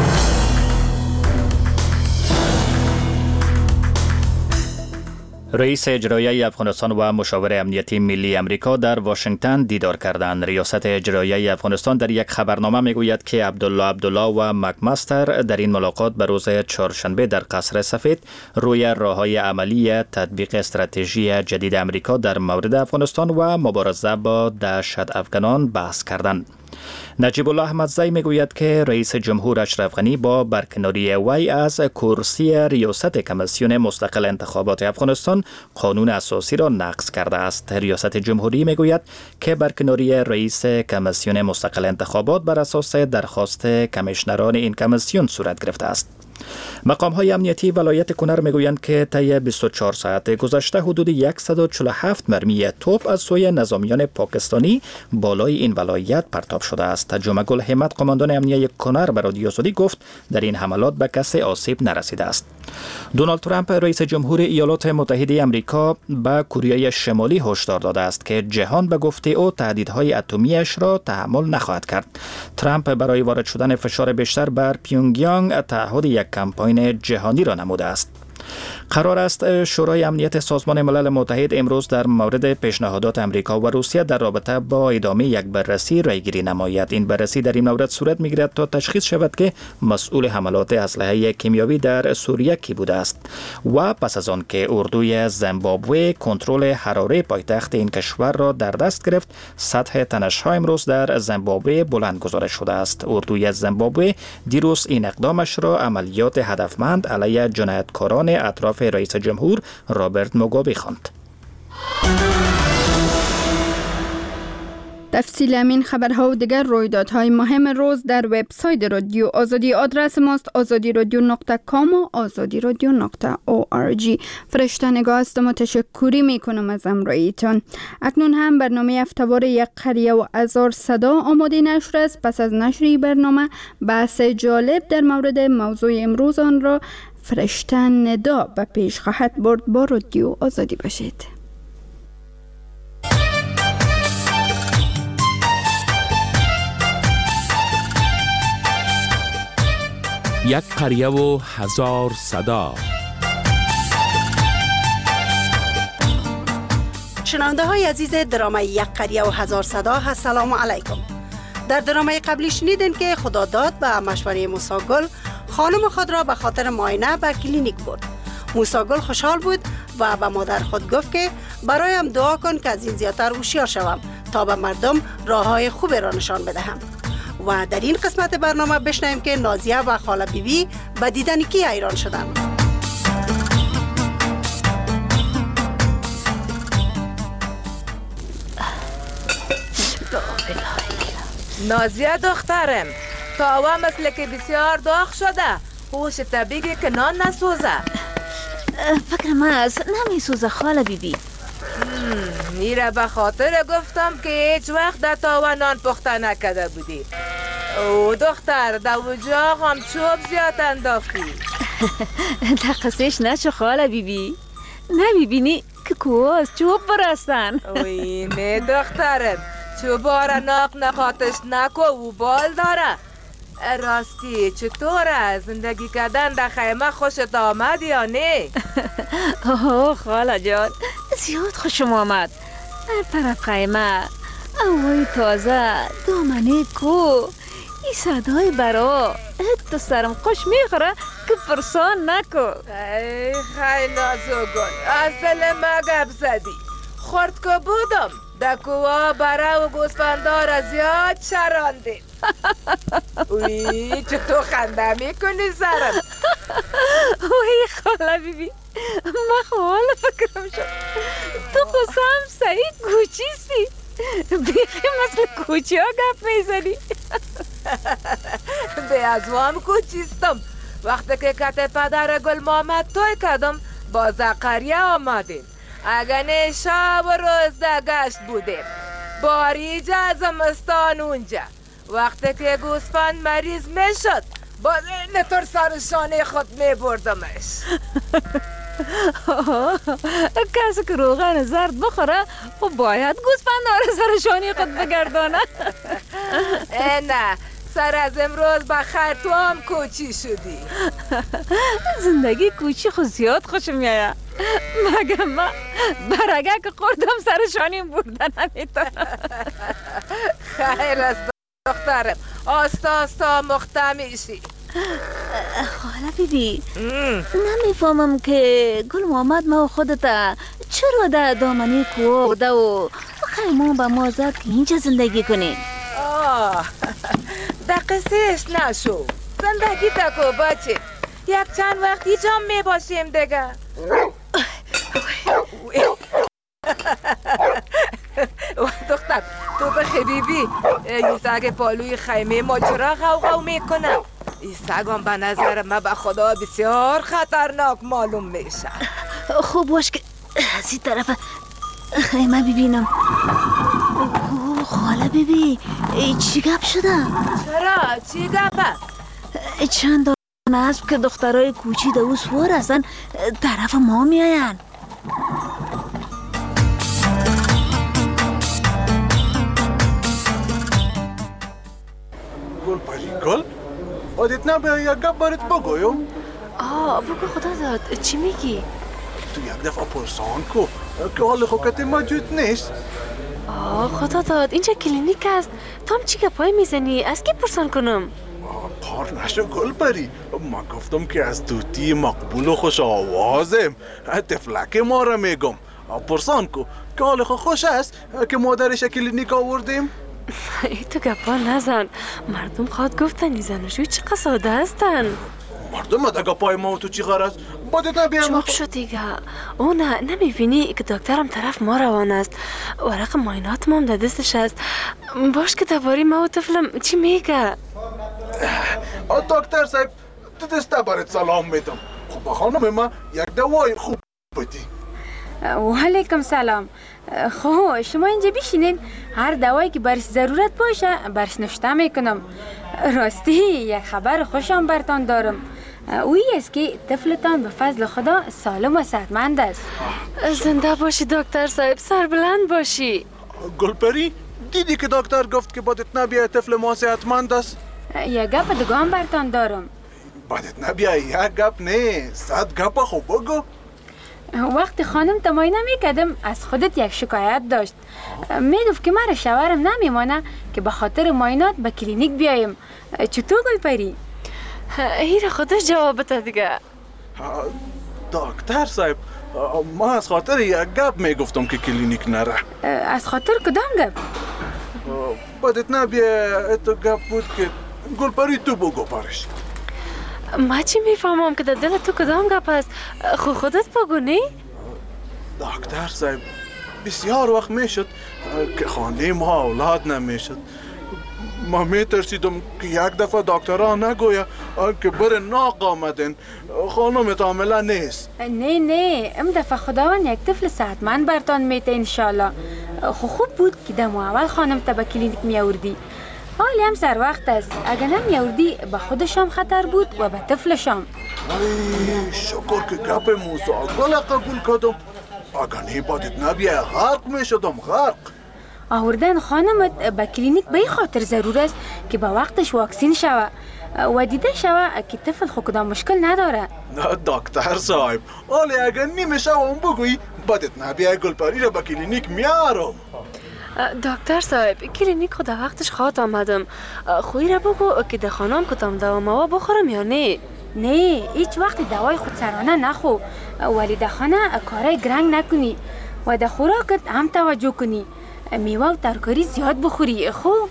رئیس اجرایی افغانستان و مشاور امنیتی ملی امریکا در واشنگتن دیدار کردند. ریاست اجرایی افغانستان در یک خبرنامه میگوید که عبدالله و مکمستر در این ملاقات به روز چهارشنبه در قصر سفید روی راه‌های عملی تطبیق استراتژی جدید امریکا در مورد افغانستان و مبارزه با دهشت افغانان بحث کردند. نجیب الله احمدزی میگوید که رئیس جمهور اشرف غنی با برکناری وی از کرسی ریاست کمیسیون مستقل انتخابات افغانستان قانون اساسی را نقض کرده است. ریاست جمهوری میگوید که برکناری رئیس کمیسیون مستقل انتخابات بر اساس درخواست کمیشنران این کمیسیون صورت گرفته است. مقام‌های امنیتی ولایت کنر میگویند که طی 24 ساعت گذشته حدود 147 مرمی توپ از سوی نظامیان پاکستانی بالای این ولایت پرتاب شده است. ترجمه گل همت قماندان امنیه کنر به رادیو آزادی گفت در این حملات به کسی آسیب نرسیده است. دونالد ترامپ رئیس جمهور ایالات متحده آمریکا به کره شمالی هشدار داده است که جهان به گفته او تهدیدهای اتمی‌اش را تحمل نخواهد کرد. ترامپ برای وارد شدن فشار بیشتر بر پیونگیانگ تعهد یک کمپاین جهانی را نموده است. قرار است شورای امنیت سازمان ملل متحد امروز در مورد پیشنهادات امریکا و روسیه در رابطه با ادامه یک بررسی رایگیری نماید. این بررسی در این مورد صورت میگیرد تا تشخیص شود که مسئول حملات اسلحه کیمیاوی در سوریه کی بوده است و پس از آن که اردوی زیمبابوه کنترل حراره پایتخت این کشور را در دست گرفت، سطح تنش‌ها امروز در زیمبابوه بلند گزارش شده است. اردوی زیمبابوه دیروز این اقدامش را عملیات هدفمند علیه جنایتکاران اطراف رئیس جمهور رابرت موگابی خواند. تفصیل همین خبرها و دیگر رویدادهای مهم روز در وبسایت رادیو آزادی. آدرس ماست azadiradio.com و azadiradio.org. فرشته نگاه هستم و تشکری میکنم از همراهیتان. اکنون هم برنامه هفته‌وار یک قریه و هزار صدا آماده نشر است. پس از نشر برنامه بحث جالب در مورد موضوع امروز آن را فرشته ندا به پیش خواهد برد. با رادیو آزادی باشید. یک قریه و هزار صدا. شنونده های عزیز درامه یک قریه و هزار صدا، السلام علیکم. در درامه قبلی شنیدین که خداداد به مشوره موسیگل خانم خود را به خاطر معاینه به کلینیک برد. موسیگل خوشحال بود و به مادر خود گفت که برایم دعا کن که از این زیادتر هوشیار شوم تا به مردم راههای خوبی را نشان بدهم. و در این قسمت برنامه بشنویم که نازیه و خاله بیبی به دیدن کی حیران شدند. نازیه دخترم، تاوا مثل که بسیار داغ شده. هوش طبیعی که نان نسوزه. فکرم است نمیسوزه خاله بیبی. میره به خاطر گفتم که هیچ وقت در تاوا نان پخته نکرده بودی. او دختر در وجاق هم چوب زیاد انداختی. دقیقش نشو خاله بیبی. نمیبینی که کوز چوب برستن. اوی نه دخترم، چوبارا ناق نخاتش نکو و بال داره. راستی چطوره زندگی کردن در خیمه خوشت آمد یا نه؟ اوه خاله جان زیاد خوشم آمد. در طرف خیمه اوای تازه دامنه کو این صدای برا تو سرم خوش میخوره که پرسان نکو. ای خیلی نازوگل از دل ما گپ زدی. خورد که بودم دکوها برا و گوسفندار از یاد چراندیم. اوی چطور خنده میکنی سرم؟ اوی خاله بیبی من خواهل فکرم شد تو خودم سعید کوچیستی بیخی مثل کوچی ها گپ میزنی. به ازوام کوچیستم. وقتی که کت پدر گل محمد توی کردم با زقریه آمدیم. اگه شب و روز در گشت بودیم. باریجا از زمستان اونجا. وقتی که گوسفند مریض میشد با نطور سر شانه خود میبردمش. کسی که روغن زرد بخوره و باید گوسفند رو سر شانه خود بگردانه. نه سر از امروز بخیر تو هم کوچی شدی. زندگی کوچی خود زیاد خوش میایه. مگه من برگه که خوردم سر شانیم برده نمیتونم. خیر است دخترم. آستا مخته میشی. خاله بیبی نمیفهمم که گل محمد ما خودتا چرا در دامنی کوه بوده و خیمون به ما زد که اینجا زندگی کنیم. در قصهش نشو. زندگی تکو بچه. یک چند وقتی جام میباشیم دیگه. دختر تو بخی بیبی این سگ پالوی خیمه ما چرا غوغو میکنه؟ این سگ هم به نظر من به خدا بسیار خطرناک معلوم میشه. خوب باش که از این طرف خیمه ببینم. خاله بیبی چی گپ شده؟ چرا؟ چی گپه؟ چند دانه اسب که دخترای کوچی دو سوار هستن طرف ما میاین. گل پری گل آدیت نباید یک گپ برات بگویم. بگو خدا داد چی میگی؟ تو یک دفعه پرسان کو که حال خوکت موجود نیست. خدا داد اینجا کلینیک است. تو هم چی گپای میزنی؟ از کی پرسان کنم؟ پار نشو گل پری. من گفتم که از دوتی مقبول و خوش آوازم تفلک ما را میگم. پرسان کو که حال خوش است که مادرش کلینیک آوردیم. تو گپا نزن. مردم خواد گفتن زناشوی چقدر ساده هستن. مردم دگه پای ما و تو چی غرض؟ بادت نبیم. چوب شد دیگه. نه نمیبینی که دکترم طرف ما روان است. ورق معاینات ما هم در دستش است. باش که درباره ما و طفلم چی میگه؟ دکتر صاحب تو دسته برات سلام میدم. خب خانم ما یک دوای خوب بدی. و علیکم سلام. خب شما اینجا بشینین. هر دوایی که برش ضرورت باشه برش نوشته میکنم. راستی یک خبر خوشم برتان دارم. اویی است که طفلتان به فضل خدا سالم و صحتمند است. زنده باشی دکتر صاحب. سربلند باشی. گلپری دیدی که دکتر گفت که بادت نبیه طفل ما صحتمند است. یک گپ دیگه هم برتان دارم. بادت نبیه یک گپ نه 100 گپ خوب بگو. وقتی خانم تماینه میکردم از خودت یک شکایت داشت. میگفت که مرا شوهرم نمیمانه که به خاطر معاینات به کلینیک بیایم. چطور گلپری؟ این خودش جواب بده دیگه. دکتر صاحب ما از خاطر یک گپ میگفتم که کلینیک نره. از خاطر کدام گپ؟ بادت نبیه تو گپ بود که گلپری تو بگو پرش. ما چی میفهمم که در دل تو کدام گپ است؟ خودت بگو نه؟ دکتر صاحب بسیار وقت میشد که خانه ما اولاد نمیشد. ما میترسیدم که یک دفعه دکترها نگویه که بر ناق آمدن خانمت عامله نیست. نه ام دفعه خداوند یک طفل صحتمند برتان میته انشالله. خوب بود که دم اول خانم تا به کلینیک میاوردی. حالی هم سر وقت است. اگر نمیاوردی به خودشام خطر بود و به طفلشام. شکر که گپ موسی گل قبول کردم. اگر نی بادت نبیه غرق میشدم غرق. آوردن خانمت به کلینیک به خاطر ضرور است که به وقتش واکسین شوه و دیده شوه که طفل خود کدام مشکل نداره. نه دکتر صاحب حالی اگر نمیشه اون بگویی بادت نبیه گلپری را به کلینیک میارم. دکتر صاحب کلینیک خود وقتش خواد آمدم. خوی را بگو که در خانم کتام دوا موا بخورم یا نه؟ نه هیچ وقت دوای خود سرانه نخو، ولی در خانه کارای گرنگ نکنی و در خوراکت هم توجه کنی. میوه و ترکاری زیاد بخوری. خوب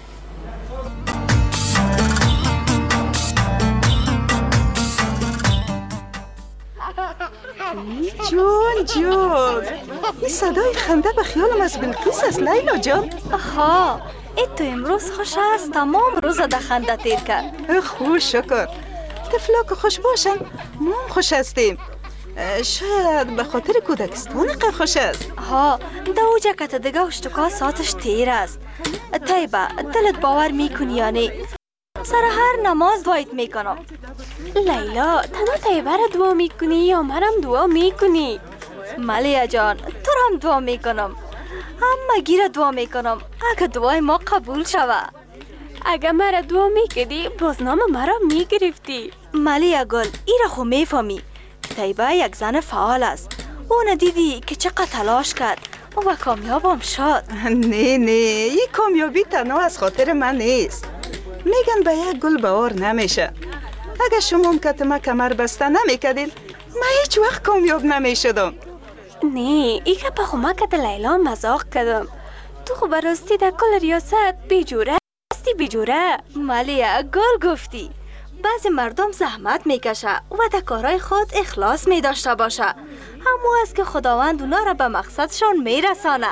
جون این صدای خنده به خیالم از بلقیس است لیلا جان. آها ای تو امروز خوش است، تمام روز در خنده تیر کرد. خوش شکر. طفلا که خوش باشن ما هم خوش هستیم. شاید به خاطر کودکستان که خوش است. ها دو جکت دیگه اشتکا ساعتش تیر است. طیبه دلت باور میکنی یا نه؟ سر هر نماز دعایت میکنم. لیلا تنها طیبه را دعا میکنی یا مرم دعا میکنی؟ ملیا جان تو هم دعا میکنم، همه گیره دعا میکنم اگه دعای ما قبول شوه. اگه مرا دعا میکردی بازنامه مرا میگرفتی. ملیا گل ای را خو میفهمی. طیبه یک زن فعال است. اون دیدی که چقدر تلاش کرد و کامیاب هم شد. نه این کامیابی تنها از خاطر من نیست. میگن به یک گل بهار نمیشه. اگه شما هم کتما کمر بسته نمیکدین من هیچ وقت کامیاب نمیشدم. نه ای که به خمکت لیلا مزاق کردم. تو خو براستی در کل ریاست بیجوره هستی. بیجوره ملیا گل گفتی. بعضی مردم زحمت میکشه و در کارهای خود اخلاص میداشته باشه. همو است که خداوند اونا را به مقصدشان میرسانه.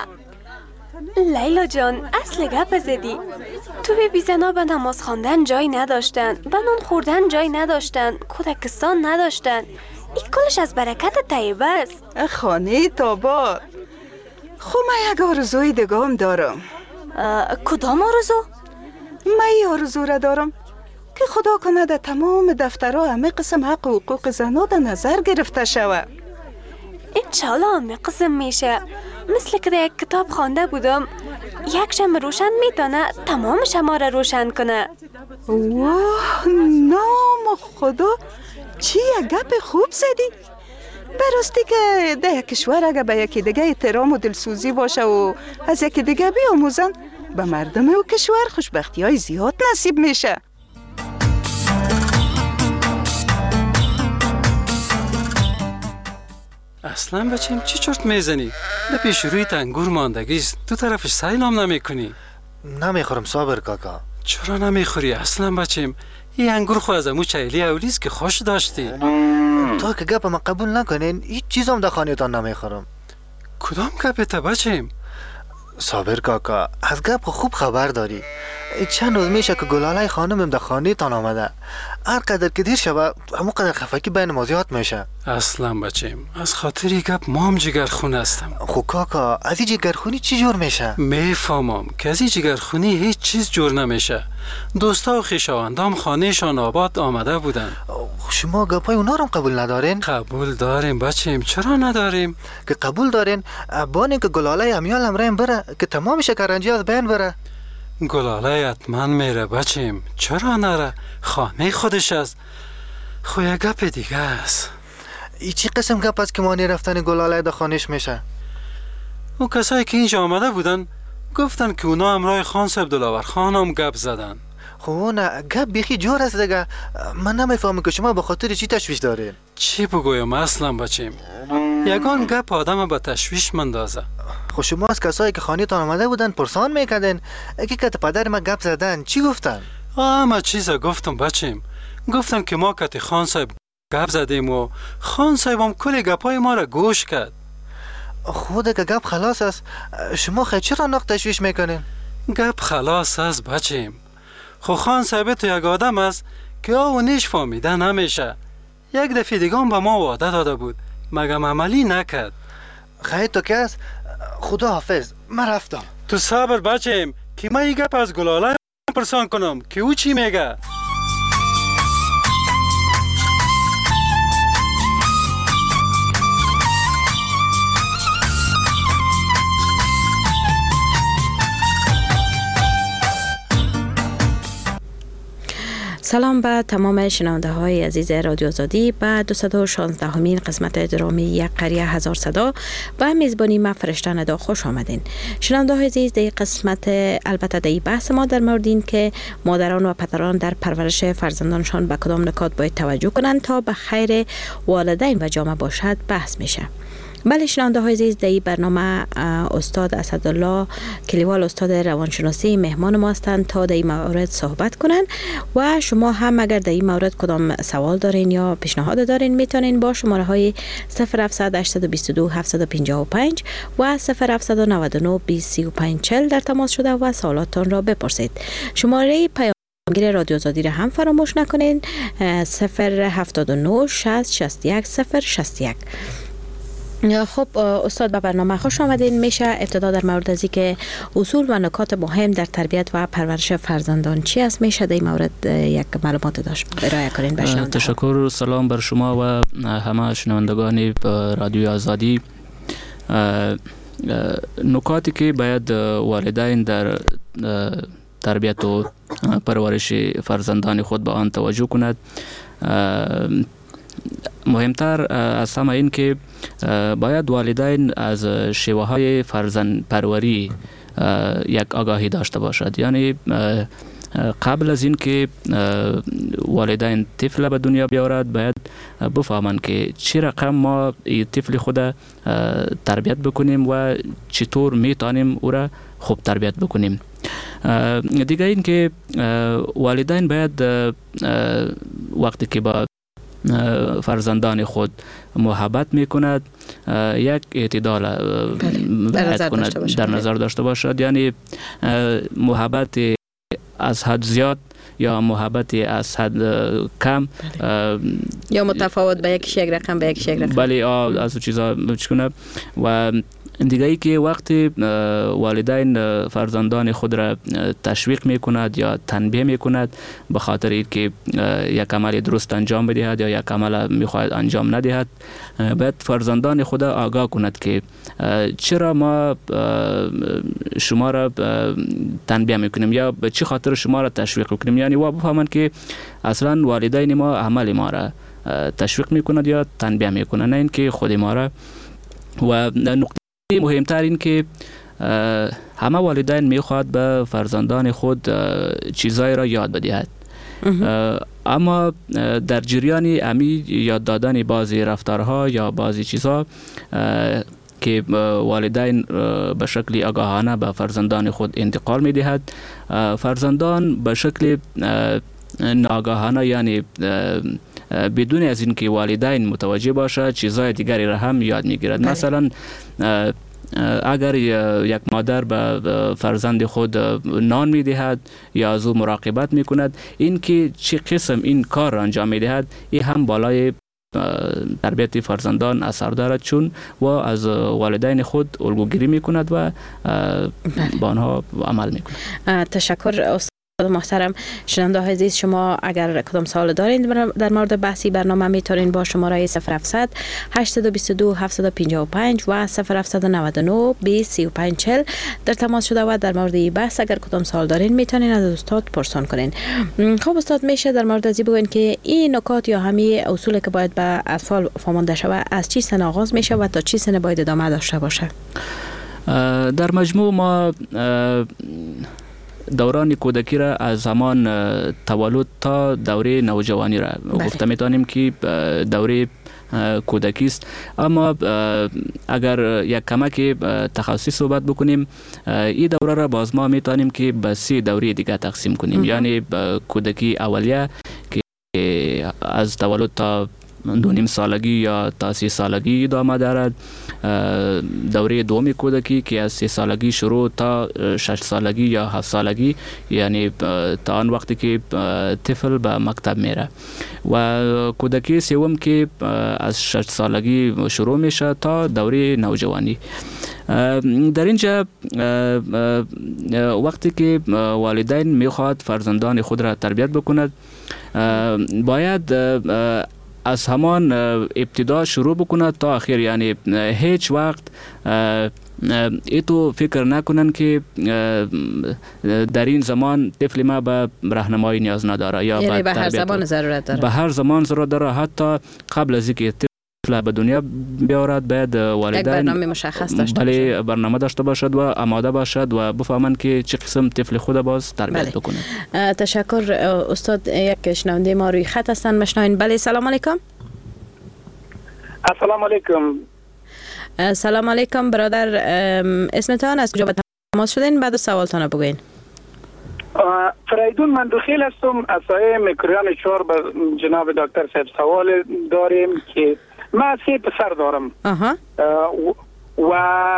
لیلا جان اصل گپ زدی. تو بی زنا به نماز خواندن جای نداشتن، به نون خوردن جای نداشتن، کودکستان نداشتن. این کلش از برکت طیبه است. خانه تاباد. خب من یک آرزوی دگام دارم. کدام آرزو؟ من این آرزو را دارم که خدا کنه در تمام دفترها همه قسم حق و حقوق زنها در نظر گرفته شود. انشالله همه قسم میشه. مثل که در یک کتاب خوانده بودم یک شمع روشن میتونه تمام شمع را روشن کنه. واه نام خدا چی یک گپ خوب زدی. براستی که در یک کشور اگه به یکی دیگه احترام و دلسوزی باشه و از یکی دیگه بیاموزن به مردم و کشور خوشبختی های زیاد نصیب میشه. اصلا بچیم چی چرت میزنی؟ در پیش روی انگور ماندگیست. تو طرفش سیلام نمیکنی؟ نمیخورم صابر کاکا. چرا نمیخوری اصلا بچیم؟ این انگور خو از امو چیلی اولیست که خوش داشتی. تا که گپ ما قبول نکنین هیچ چیزم در خانه‌تان نمیخورم. کدام گپته بچیم؟ صابر کاکا از گپ خوب خبر داری. چند روز میشه که گلاله خانمم در خانه تان آمده. هر قدر که دیر شود همون قدر خفگی بین ما زیاد میشه. اصلا بچیم از خاطر گپ ما هم جگرخون هستم. خو کاکا از این جگرخونی چی جور میشه؟ میفهمم که از این جگرخونی هیچ چیز جور نمیشه. دوستا و خویشاوندام خانهشان آباد آمده بودن. شما گپای اونا رو قبول ندارین؟ قبول داریم بچیم. چرا نداریم؟ که قبول دارین بانه که گلاله امیال امرین بره که تمام شکرنجی از بین بره. گلاله حتما میره بچیم. چرا نره؟ خانه خودش است. خو یک گپ دیگه است. ای چی قسم گپ است که مانی رفتن گلاله در خانهش میشه؟ او کسایی که اینجا آمده بودن گفتن که اونا همراه خان صاحب دلاور خانم گپ زدن. خب اون گپ بیخی جور است دیگه. من نمیفهمم که شما به خاطر چی تشویش دارین. چی بگویم اصلا بچیم؟ یگان گپ آدم به تشویش مندازه. خب شما از کسایی که خانه تان آمده بودن پرسان میکردن که پدر ما گپ زدن چی گفتن؟ همه چیز گفتم بچیم. گفتم که ما کت خان صاحب گپ زدیم و خان صاحب هم کل گپای ما را گوش کرد. خود که گپ خلاص است شما خیلی چرا نقد تشویش میکنین؟ گپ خلاص است بچیم. خو خان صاحب تو یک آدم است که او نیش فهمیده نمیشه. یک دفعه دیگه هم به ما وعده داده بود مگم عملی نکرد. خیلی تو که است خدا حافظ من رفتم. تو صبر بچیم که من این گپ از گلاله پرسان کنم که او چی میگه. سلام به تمام شنونده های عزیز رادیو آزادی به 216مین قسمت درامی یک قریه هزار صدا و میزبانی ما فرشته ندا خوش آمدین. شنونده های عزیز، در قسمت البته در بحث ما در مورد این که مادران و پدران در پرورش فرزندانشان به کدام نکات باید توجه کنند تا به خیر والدین و جامعه باشد بحث میشه. بله شنونده های عزیز، در این برنامه استاد اسدالله کلیوال استاد روانشناسی مهمان ما هستند تا در این مورد صحبت کنند و شما هم اگر در این مورد کدام سوال دارین یا پیشنهاد دارین میتونین با شماره های 0700 822 755 و 0799 203540 در تماس شده و سوالاتتان را بپرسید. شماره پیامگیر رادیو آزادی را هم فراموش نکنین 079 60 61 061. خب استاد به برنامه خوش آمدین. میشه ابتدا در مورد از اینکه اصول و نکات مهم در تربیت و پرورش فرزندان چی است میشه در این مورد یک معلومات داشت ارائه کنین بشنونده؟ تشکر. سلام بر شما و همه شنوندگان رادیو آزادی. نکاتی که باید والدین در تربیت و پرورش فرزندان خود به آن توجه کند، مهمتر از همه این که باید والدین از شیوه های فرزند پروری یک آگاهی داشته باشد. یعنی قبل از این که والدین طفل به دنیا بیاورد باید بفهمند که چه رقم ما این طفل خود تربیت بکنیم و چطور میتونیم او را خوب تربیت بکنیم. دیگه این که والدین باید وقتی که با فرزندان خود محبت میکند یک اعتدال در نظر داشته باشد. یعنی محبت از حد زیاد یا محبت از حد کم یا متفاوت به یکیش یک رقم به یکیش یک رقم، بله از چیزا چکنه. و دیگه ای که وقتی والدین فرزندان خود را تشویق میکند یا تنبیه میکند به خاطر اینکه یک عمل درست انجام بدهد یا یک عمل میخواهد انجام ندهد، باید فرزندان خود آگاه کند که چرا ما شما را تنبیه میکنیم یا به چه خاطر شما را تشویق میکنیم. یعنی و بفهمند که اصلا والدین ما عمل ما را تشویق میکند یا تنبیه میکنند، نه اینکه خود ما را. و نقطه مهمتر این که همه والدین میخواد به فرزندان خود چیزایی را یاد بدهد، اما در جریان امی یاد دادن بعضی رفتارها یا بعضی چیزها که والدین به شکل آگاهانه به فرزندان خود انتقال میدهد، فرزندان به شکل ناآگاهانه یعنی بدون از اینکه والدین متوجه باشد چیزهای دیگری را هم یاد میگیرد. مثلا اگر یک مادر به فرزند خود نان میدهد یا از او مراقبت میکند، این که چه قسم این کار را انجام میدهد این هم بالای تربیت فرزندان اثر دارد، چون و از والدین خود الگوگیری میکند و با آنها عمل میکند. تشکر استاد محترم. شنونده های عزیز، شما اگر کدام سوال دارین در مورد بحثی برنامه میتونین با شماره 0700 822 755 و 0799 203540 در تماس شده و در مورد این بحث اگر کدام سوال دارین میتونین از استاد پرسان کنین. خب استاد، میشه در مورد ازی بگوین که این نکات یا همه اصولی که باید به اطفال فهمانده شود از چی سن آغاز میشه و تا چی سن باید ادامه داشته باشه؟ در مجموع ما دوران کودکی را از زمان تولد تا دوره نوجوانی را گفته میتونیم که دوره کودکی است. اما اگر یک کمک تخصصی صحبت بکنیم، این دوره را باز ما میتونیم که به 3 دوره دیگه تقسیم کنیم. یعنی کودکی اولیه که از تولد تا 2.5 سالگی یا تا 3 سالگی ادامه دارد، دوره دوم کودکی که از 3 سالگی شروع تا 6 سالگی یا 7 سالگی، یعنی تا آن وقتی که طفل به مکتب میره، و کودکی سوم که از 6 سالگی شروع میشه تا دوره نوجوانی. در اینجا وقتی که والدین میخواد فرزندان خود را تربیت بکند، باید از همان ابتدا شروع بکنه تا آخر، یعنی هیچ وقت ایتو فکر نکنن که در این زمان طفل ما به راهنمایی نیاز نداره یا یعنی به هر زمان ضرورت داره. به هر زمان ضرورت داره. حتی قبل از اینکه طفل به دنیا بیاورد باید والدین یک برنامه مشخص داشته باشد. برنامه داشته باشد و آماده باشد و بفهمند که چه قسم طفل خود باز تربیت بکنه. تشکر استاد. یک شنونده ما روی خط هستن مشنوین. بله سلام علیکم. السلام علیکم. سلام علیکم برادر، اسمتان از کجا به تماس شدین؟ بعد سوالتان بگوین. فریدون مندوخیل هستم از سایه میکرویان 4. به جناب دکتر صاحب سوال داریم که من 3 پسر دارم و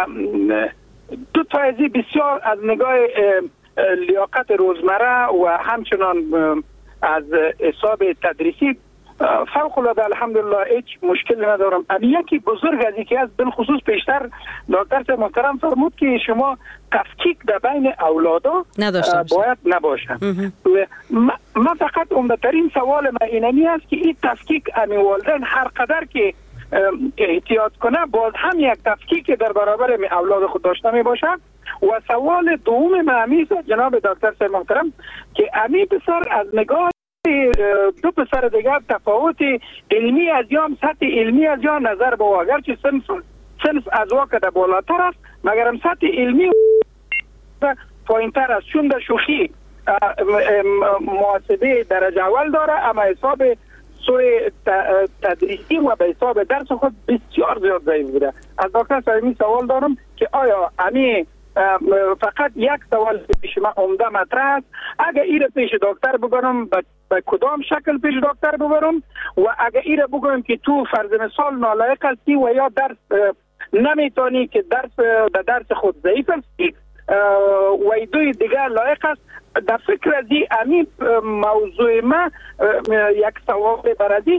2 تا از بسیار از نگاه لیاقت روزمره و همچنان از حساب تدریسی فوق العاده الحمدلله هیچ مشکلی ندارم. یکی بزرگ از یکی از بالخصوص پیشتر دکتر محترم فرمود که شما تفکیک در بین اولادا باید نباشه. من فقط عمدترین سوال من اینمی است که این تفکیک امی والدین هر قدر که احتیاط کنه باز هم یک تفکیک در برابر اولاد خود داشته می باشه. و سوال دوم من امی جناب دکتر محترم که امی پسر از نگاه 2 پسر دیگر تفاوت علمی از یام سطح علمی از یام نظر با اگرچه سنف از واقع در بالاتر است مگرم سطح علمی پایینتر است، چون در شوخی محاسبه درجه اول داره اما حساب سوی تدریسی و به حساب درس خود بسیار زیاد ضعیف بوده. از دکتر صاحبی سوال دارم که آیا امی فقط یک سوال پیش من عمده مطرح است، اگر ایره پیش دکتر بگم به کدام شکل پیش دکتر ببرم و اگر ایره بگم که تو فرض مثال نالایق هستی و یا درس نمیتونی که درس خود ضعیف هستی و دوی دیگر لایق است، در فکر از این امی موضوع ما یک سوال برادی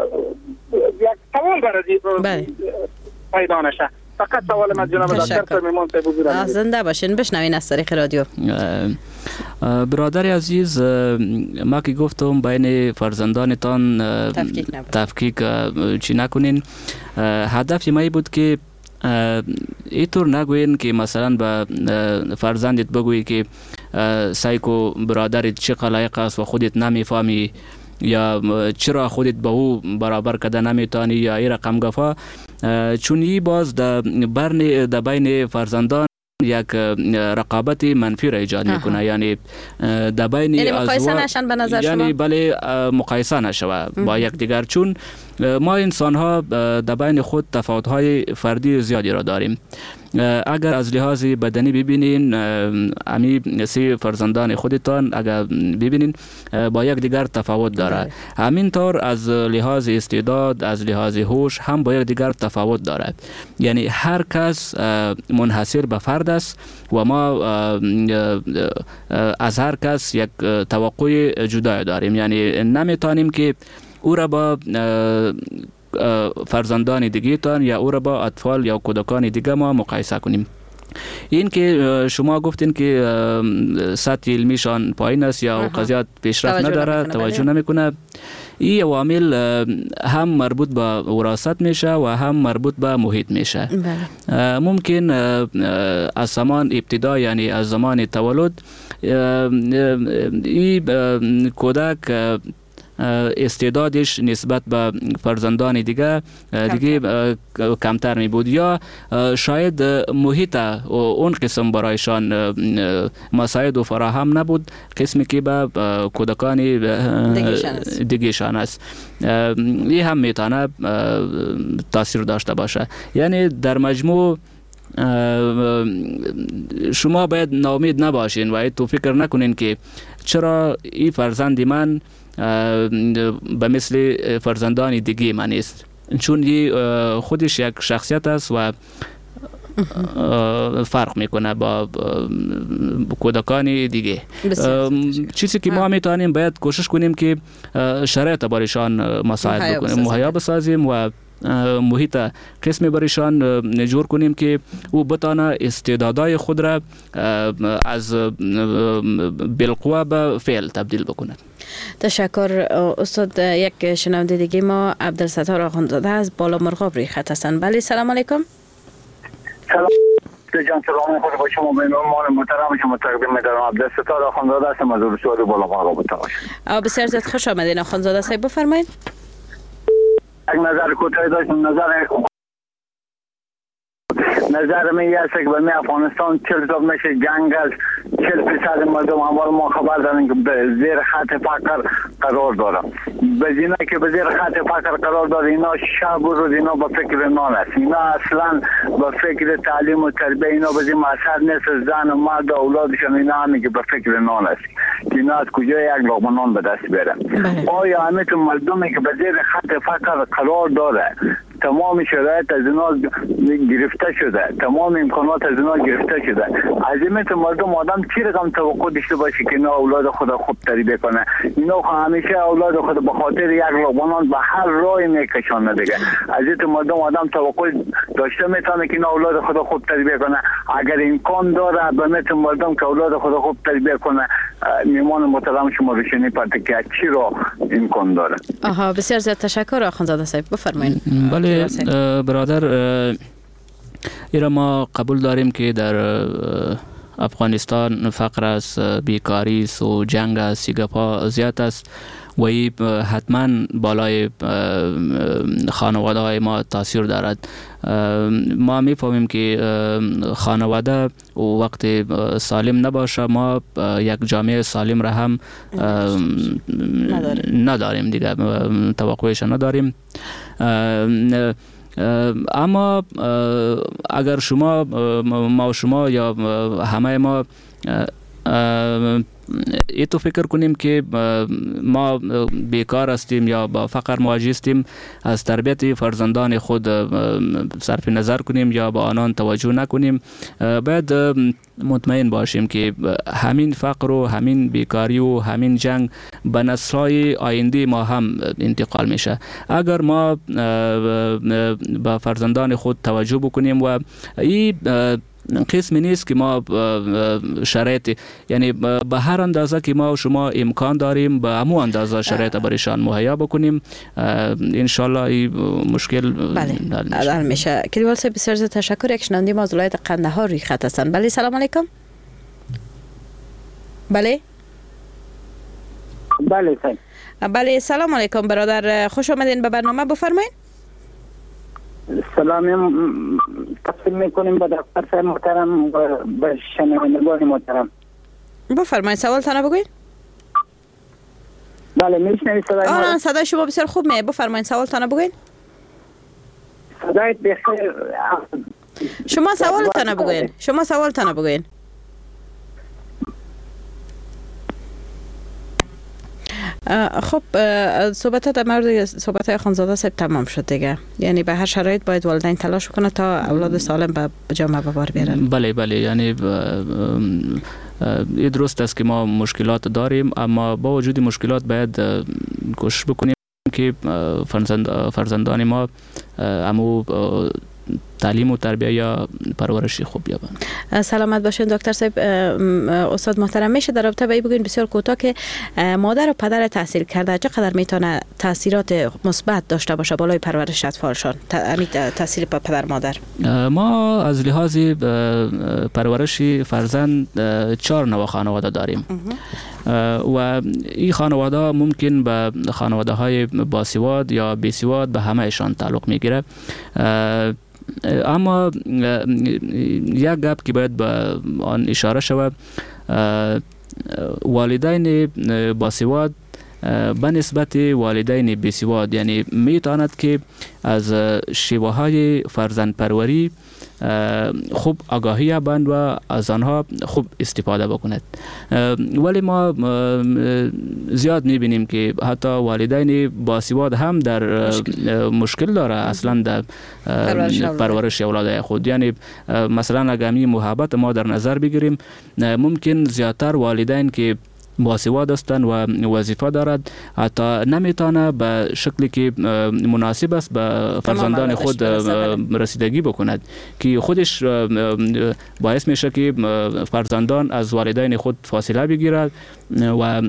پیدا نشه. فقط سوال من جناب دکتر میمون بگیرم. زنده باشین. بشنوین از طریق رادیو. برادر عزیز، ما که گفتم بین فرزندانتان تفکیک چی نکنین. هدف ما بود که اینطور نگوین که مثلا به فرزندت بگویی که سایکو برادرت چه لایق است و خودت نمیفهمی یا چرا خودت به او برابر کده نمیتونی یا این رقم گفا، چون این باز در بین فرزندان یک رقابت منفی را ایجاد میکنه. یعنی در بین یعنی مقایسه نشن به نظر شما؟ یعنی بله مقایسه نشوه با یک دیگر، چون ما انسان ها در بین خود تفاوت های فردی زیادی را داریم. اگر از لحاظ بدنی ببینین امی 3 فرزندان خودتان اگر ببینین با یک دیگر تفاوت داره، همینطور از لحاظ استعداد از لحاظ هوش هم با یک دیگر تفاوت داره. یعنی هر کس منحصر به فرد است و ما از هر کس یک توقع جدا داریم. یعنی نمیتونیم که او را با فرزندان دیگه تان یا او را با اطفال یا کودکان دیگه ما مقایسه کنیم. این که شما گفتین که سطح علمیشان پایین است یا قضیات پیشرفت نداره، توجه نمیکنه، این عوامل هم مربوط به وراثت میشه و هم مربوط به محیط میشه. ممکن از زمان ابتدا یعنی از زمان تولد این کودک استعدادش نسبت به فرزندان دیگه کمتر می بود یا شاید محیط اون قسم برایشان مساعد و فراهم نبود قسمی که به کودکان دیگهشان است. این هم میتونه تاثیر داشته باشه. یعنی در مجموع شما باید ناامید نباشین و تو فکر نکنین که چرا این فرزند من به مثل فرزندان دیگه من نیست، چون این خودش یک شخصیت است و فرق میکنه با کودکان دیگه. چیزی که ما میتونیم باید کوشش کنیم که شرایط برایشان مساعد بکنیم، مهیا بسازیم و محیط قسمی برایشان جور کنیم که او بتانه استعدادهای خود را از بالقوه به فعل تبدیل بکنه. تشکر استاد. یک شنونده دیگه ما عبدالستار آخوندزاده از بالا مرغاب روی خط هستند. بله سلام علیکم. سلام جان، سلام خود با شما مهمان محترم شما تقدیم می‌دارم. عبدالستار آخوندزاده هستم از اروسیاد بالا مرغاب تاش. بسیار زیاد خوش آمدین آخوندزاده صاحب، بفرمایید. یک نظر کوتاهی داشتم. نظر من است که به افغانستان 40 میشه جنگ است، 40% مردم اول ما خبر دارن که به زیر خط فقر قرار دارن. بدینا که به زیر خط فقر قرار داره اینا شب و روز اینا به فکر نان است، اینا اصلا به فکر تعلیم و تربیت اینا به این مسئله نیست. زن و مرد و اولادشون اینا همین که به فکر نان است که اینا از کجا یک لقمه نان به دست بیارن. آیا همه تو مردمی که به زیر خط فقر قرار داره تمام شرایط از اینا گرفته شده، تمام امکانات از اینا گرفته شده، از این مردم آدم چی رقم توقع داشته باشه که اینا اولاد خود خوب تربیت کنه؟ اینا همیشه اولاد خود به خاطر یک لقمه نان به هر راهی میکشونه دیگه. از این مردم آدم توقع داشته میتونه که اینا اولاد خود خوب تربیت کنه. اگر امکان داره به مردم که اولاد خود خوب تربیت کنه، میمان محترم شما روشنی پرده که چی را امکان داره. بسیار زیاد تشکر آخوندزاده صاحب، بفرمایید. بله برادر، ایرا ما قبول داریم که در افغانستان فقر است، بیکاری است و جنگ است، سیگپا زیاد است و این حتما بالای خانواده های ما تاثیر دارد. ما میفهمیم که خانواده وقت سالم نباشه ما یک جامعه سالم را هم نداریم دیگه، توقعش نداریم. اما اگر ما و شما یا همه ما تو فکر کنیم که ما بیکار هستیم یا با فقر مواجه هستیم، از تربیت فرزندان خود صرف نظر کنیم یا با آنان توجه نکنیم، باید مطمئن باشیم که همین فقر و همین بیکاری و همین جنگ به نسل‌های آینده ما هم انتقال میشه. اگر ما با فرزندان خود توجه بکنیم و این قسمی نیست که ما شرایط، یعنی به هر اندازه که ما و شما امکان داریم به همون اندازه شرایط برایشان مهیا بکنیم، انشالله این مشکل حل میشه. کلیوال صاحب بسیار زیاد تشکر. یک شنونده ما از ولایت قندهار روی خط هستند. بله سلام علیکم. بله بله سلام علیکم برادر، خوش آمدین به برنامه، بفرمایید. سلام تقسیم میکنیم با دکتر صاحب محترم و به شنوندگان محترم. بفرمایید سوالتان بگوید. بله میشنوید صدای ما؟ صدای شما بسیار خوب میاد، بفرمایید سوالتان بگوید. صدایت بخیر. شما سوالتان بگوید. خب صحبتات در مورد صحبت آخوندزاده صاحب تمام شد دیگه، یعنی به هر شرایط باید والدین تلاش کنه تا اولاد سالم به جامعه به بار بیارن. بله یعنی این درست است که ما مشکلات داریم، اما با وجود مشکلات باید کوشش بکنیم که فرزندان ما امو تعلیم و تربیت یا پرورشی خوب یابند. سلامت باشین دکتر صاحب. استاد محترم میشه در رابطه با این بگوین بسیار کوتاه که مادر و پدر تحصیل کرده چقدر میتونه تاثیرات مثبت داشته باشه بالای پرورش اطفالشان، تاثیر پدر مادر؟ ما از لحاظ پرورش فرزند 4 نوع خانواده داریم و این خانواده ممکن به خانواده های باسواد یا بیسواد به همهشان تعلق میگیره. اما یک گپ که باید به آن اشاره شود، والدین باسواد به نسبت والدین بیسواد یعنی میتواند که از شیوه های فرزند پروری خوب آگاهی یابند و از آنها خوب استفاده بکند. ولی ما زیاد میبینیم که حتی والدین باسواد هم در مشکل داره اصلا در پرورش اولاد خود. یعنی مثلا اگر می محبت ما در نظر بگیریم، ممکن زیادتر والدین که باسواد هستند و وظیفه دارد، حتی نمیتونه به شکلی که مناسب است به فرزندان خود رسیدگی بکند که خودش باعث میشه که فرزندان از والدین خود فاصله بگیرد و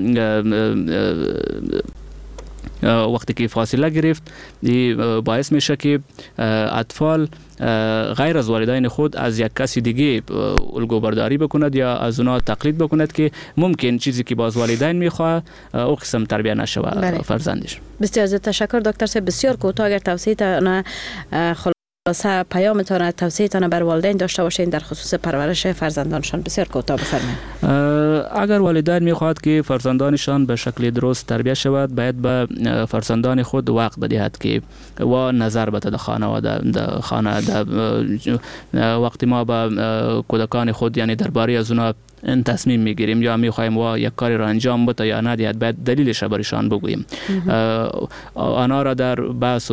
وقتی که فاصله گرفت باعث میشه که اطفال غیر از والدین خود از یک کسی دیگه الگو برداری بکند یا از اونا تقلید بکند که ممکن چیزی که باز والدین میخواه او قسم تربیت نشود فرزندش. بسیار زیاد تشکر دکتر صاحب. بسیار کوتاه اگر توصیه‌تان خلاصه پیامتان توصیه‌تان بر والدین داشته باشین در خصوص پرورش فرزندانشان بسیار کوتاه بفرمایید. اگر والدین میخواد که فرزندانشان به شکل درست تربیت شود باید به فرزندان خود وقت بدهد که و نظر بده در خانه وقتی ما به کودکان خود یعنی درباره از اونا تصمیم میگیریم یا میخوایم و یک کاری را انجام بده یا ندهد باید دلیلش را برشان بگوییم. آنها را در بحث و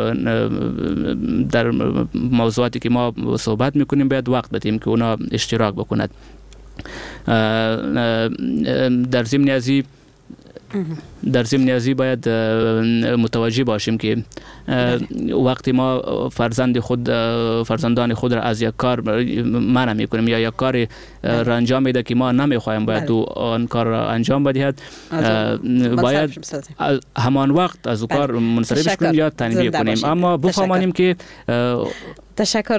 در موضوعاتی که ما صحبت میکنیم باید وقت بدیم که اونا اشتراک بکند. در ضمن ازی باید متوجه باشیم که وقتی ما فرزندان خود را از یک کار منع میکنیم یا یک کار را انجام میده که ما نمیخوایم باید آن کار را انجام بدهد، باید همان وقت از او کار منصرفش کنیم یا تنبیه کنیم. اما بفهمانیم که تشکر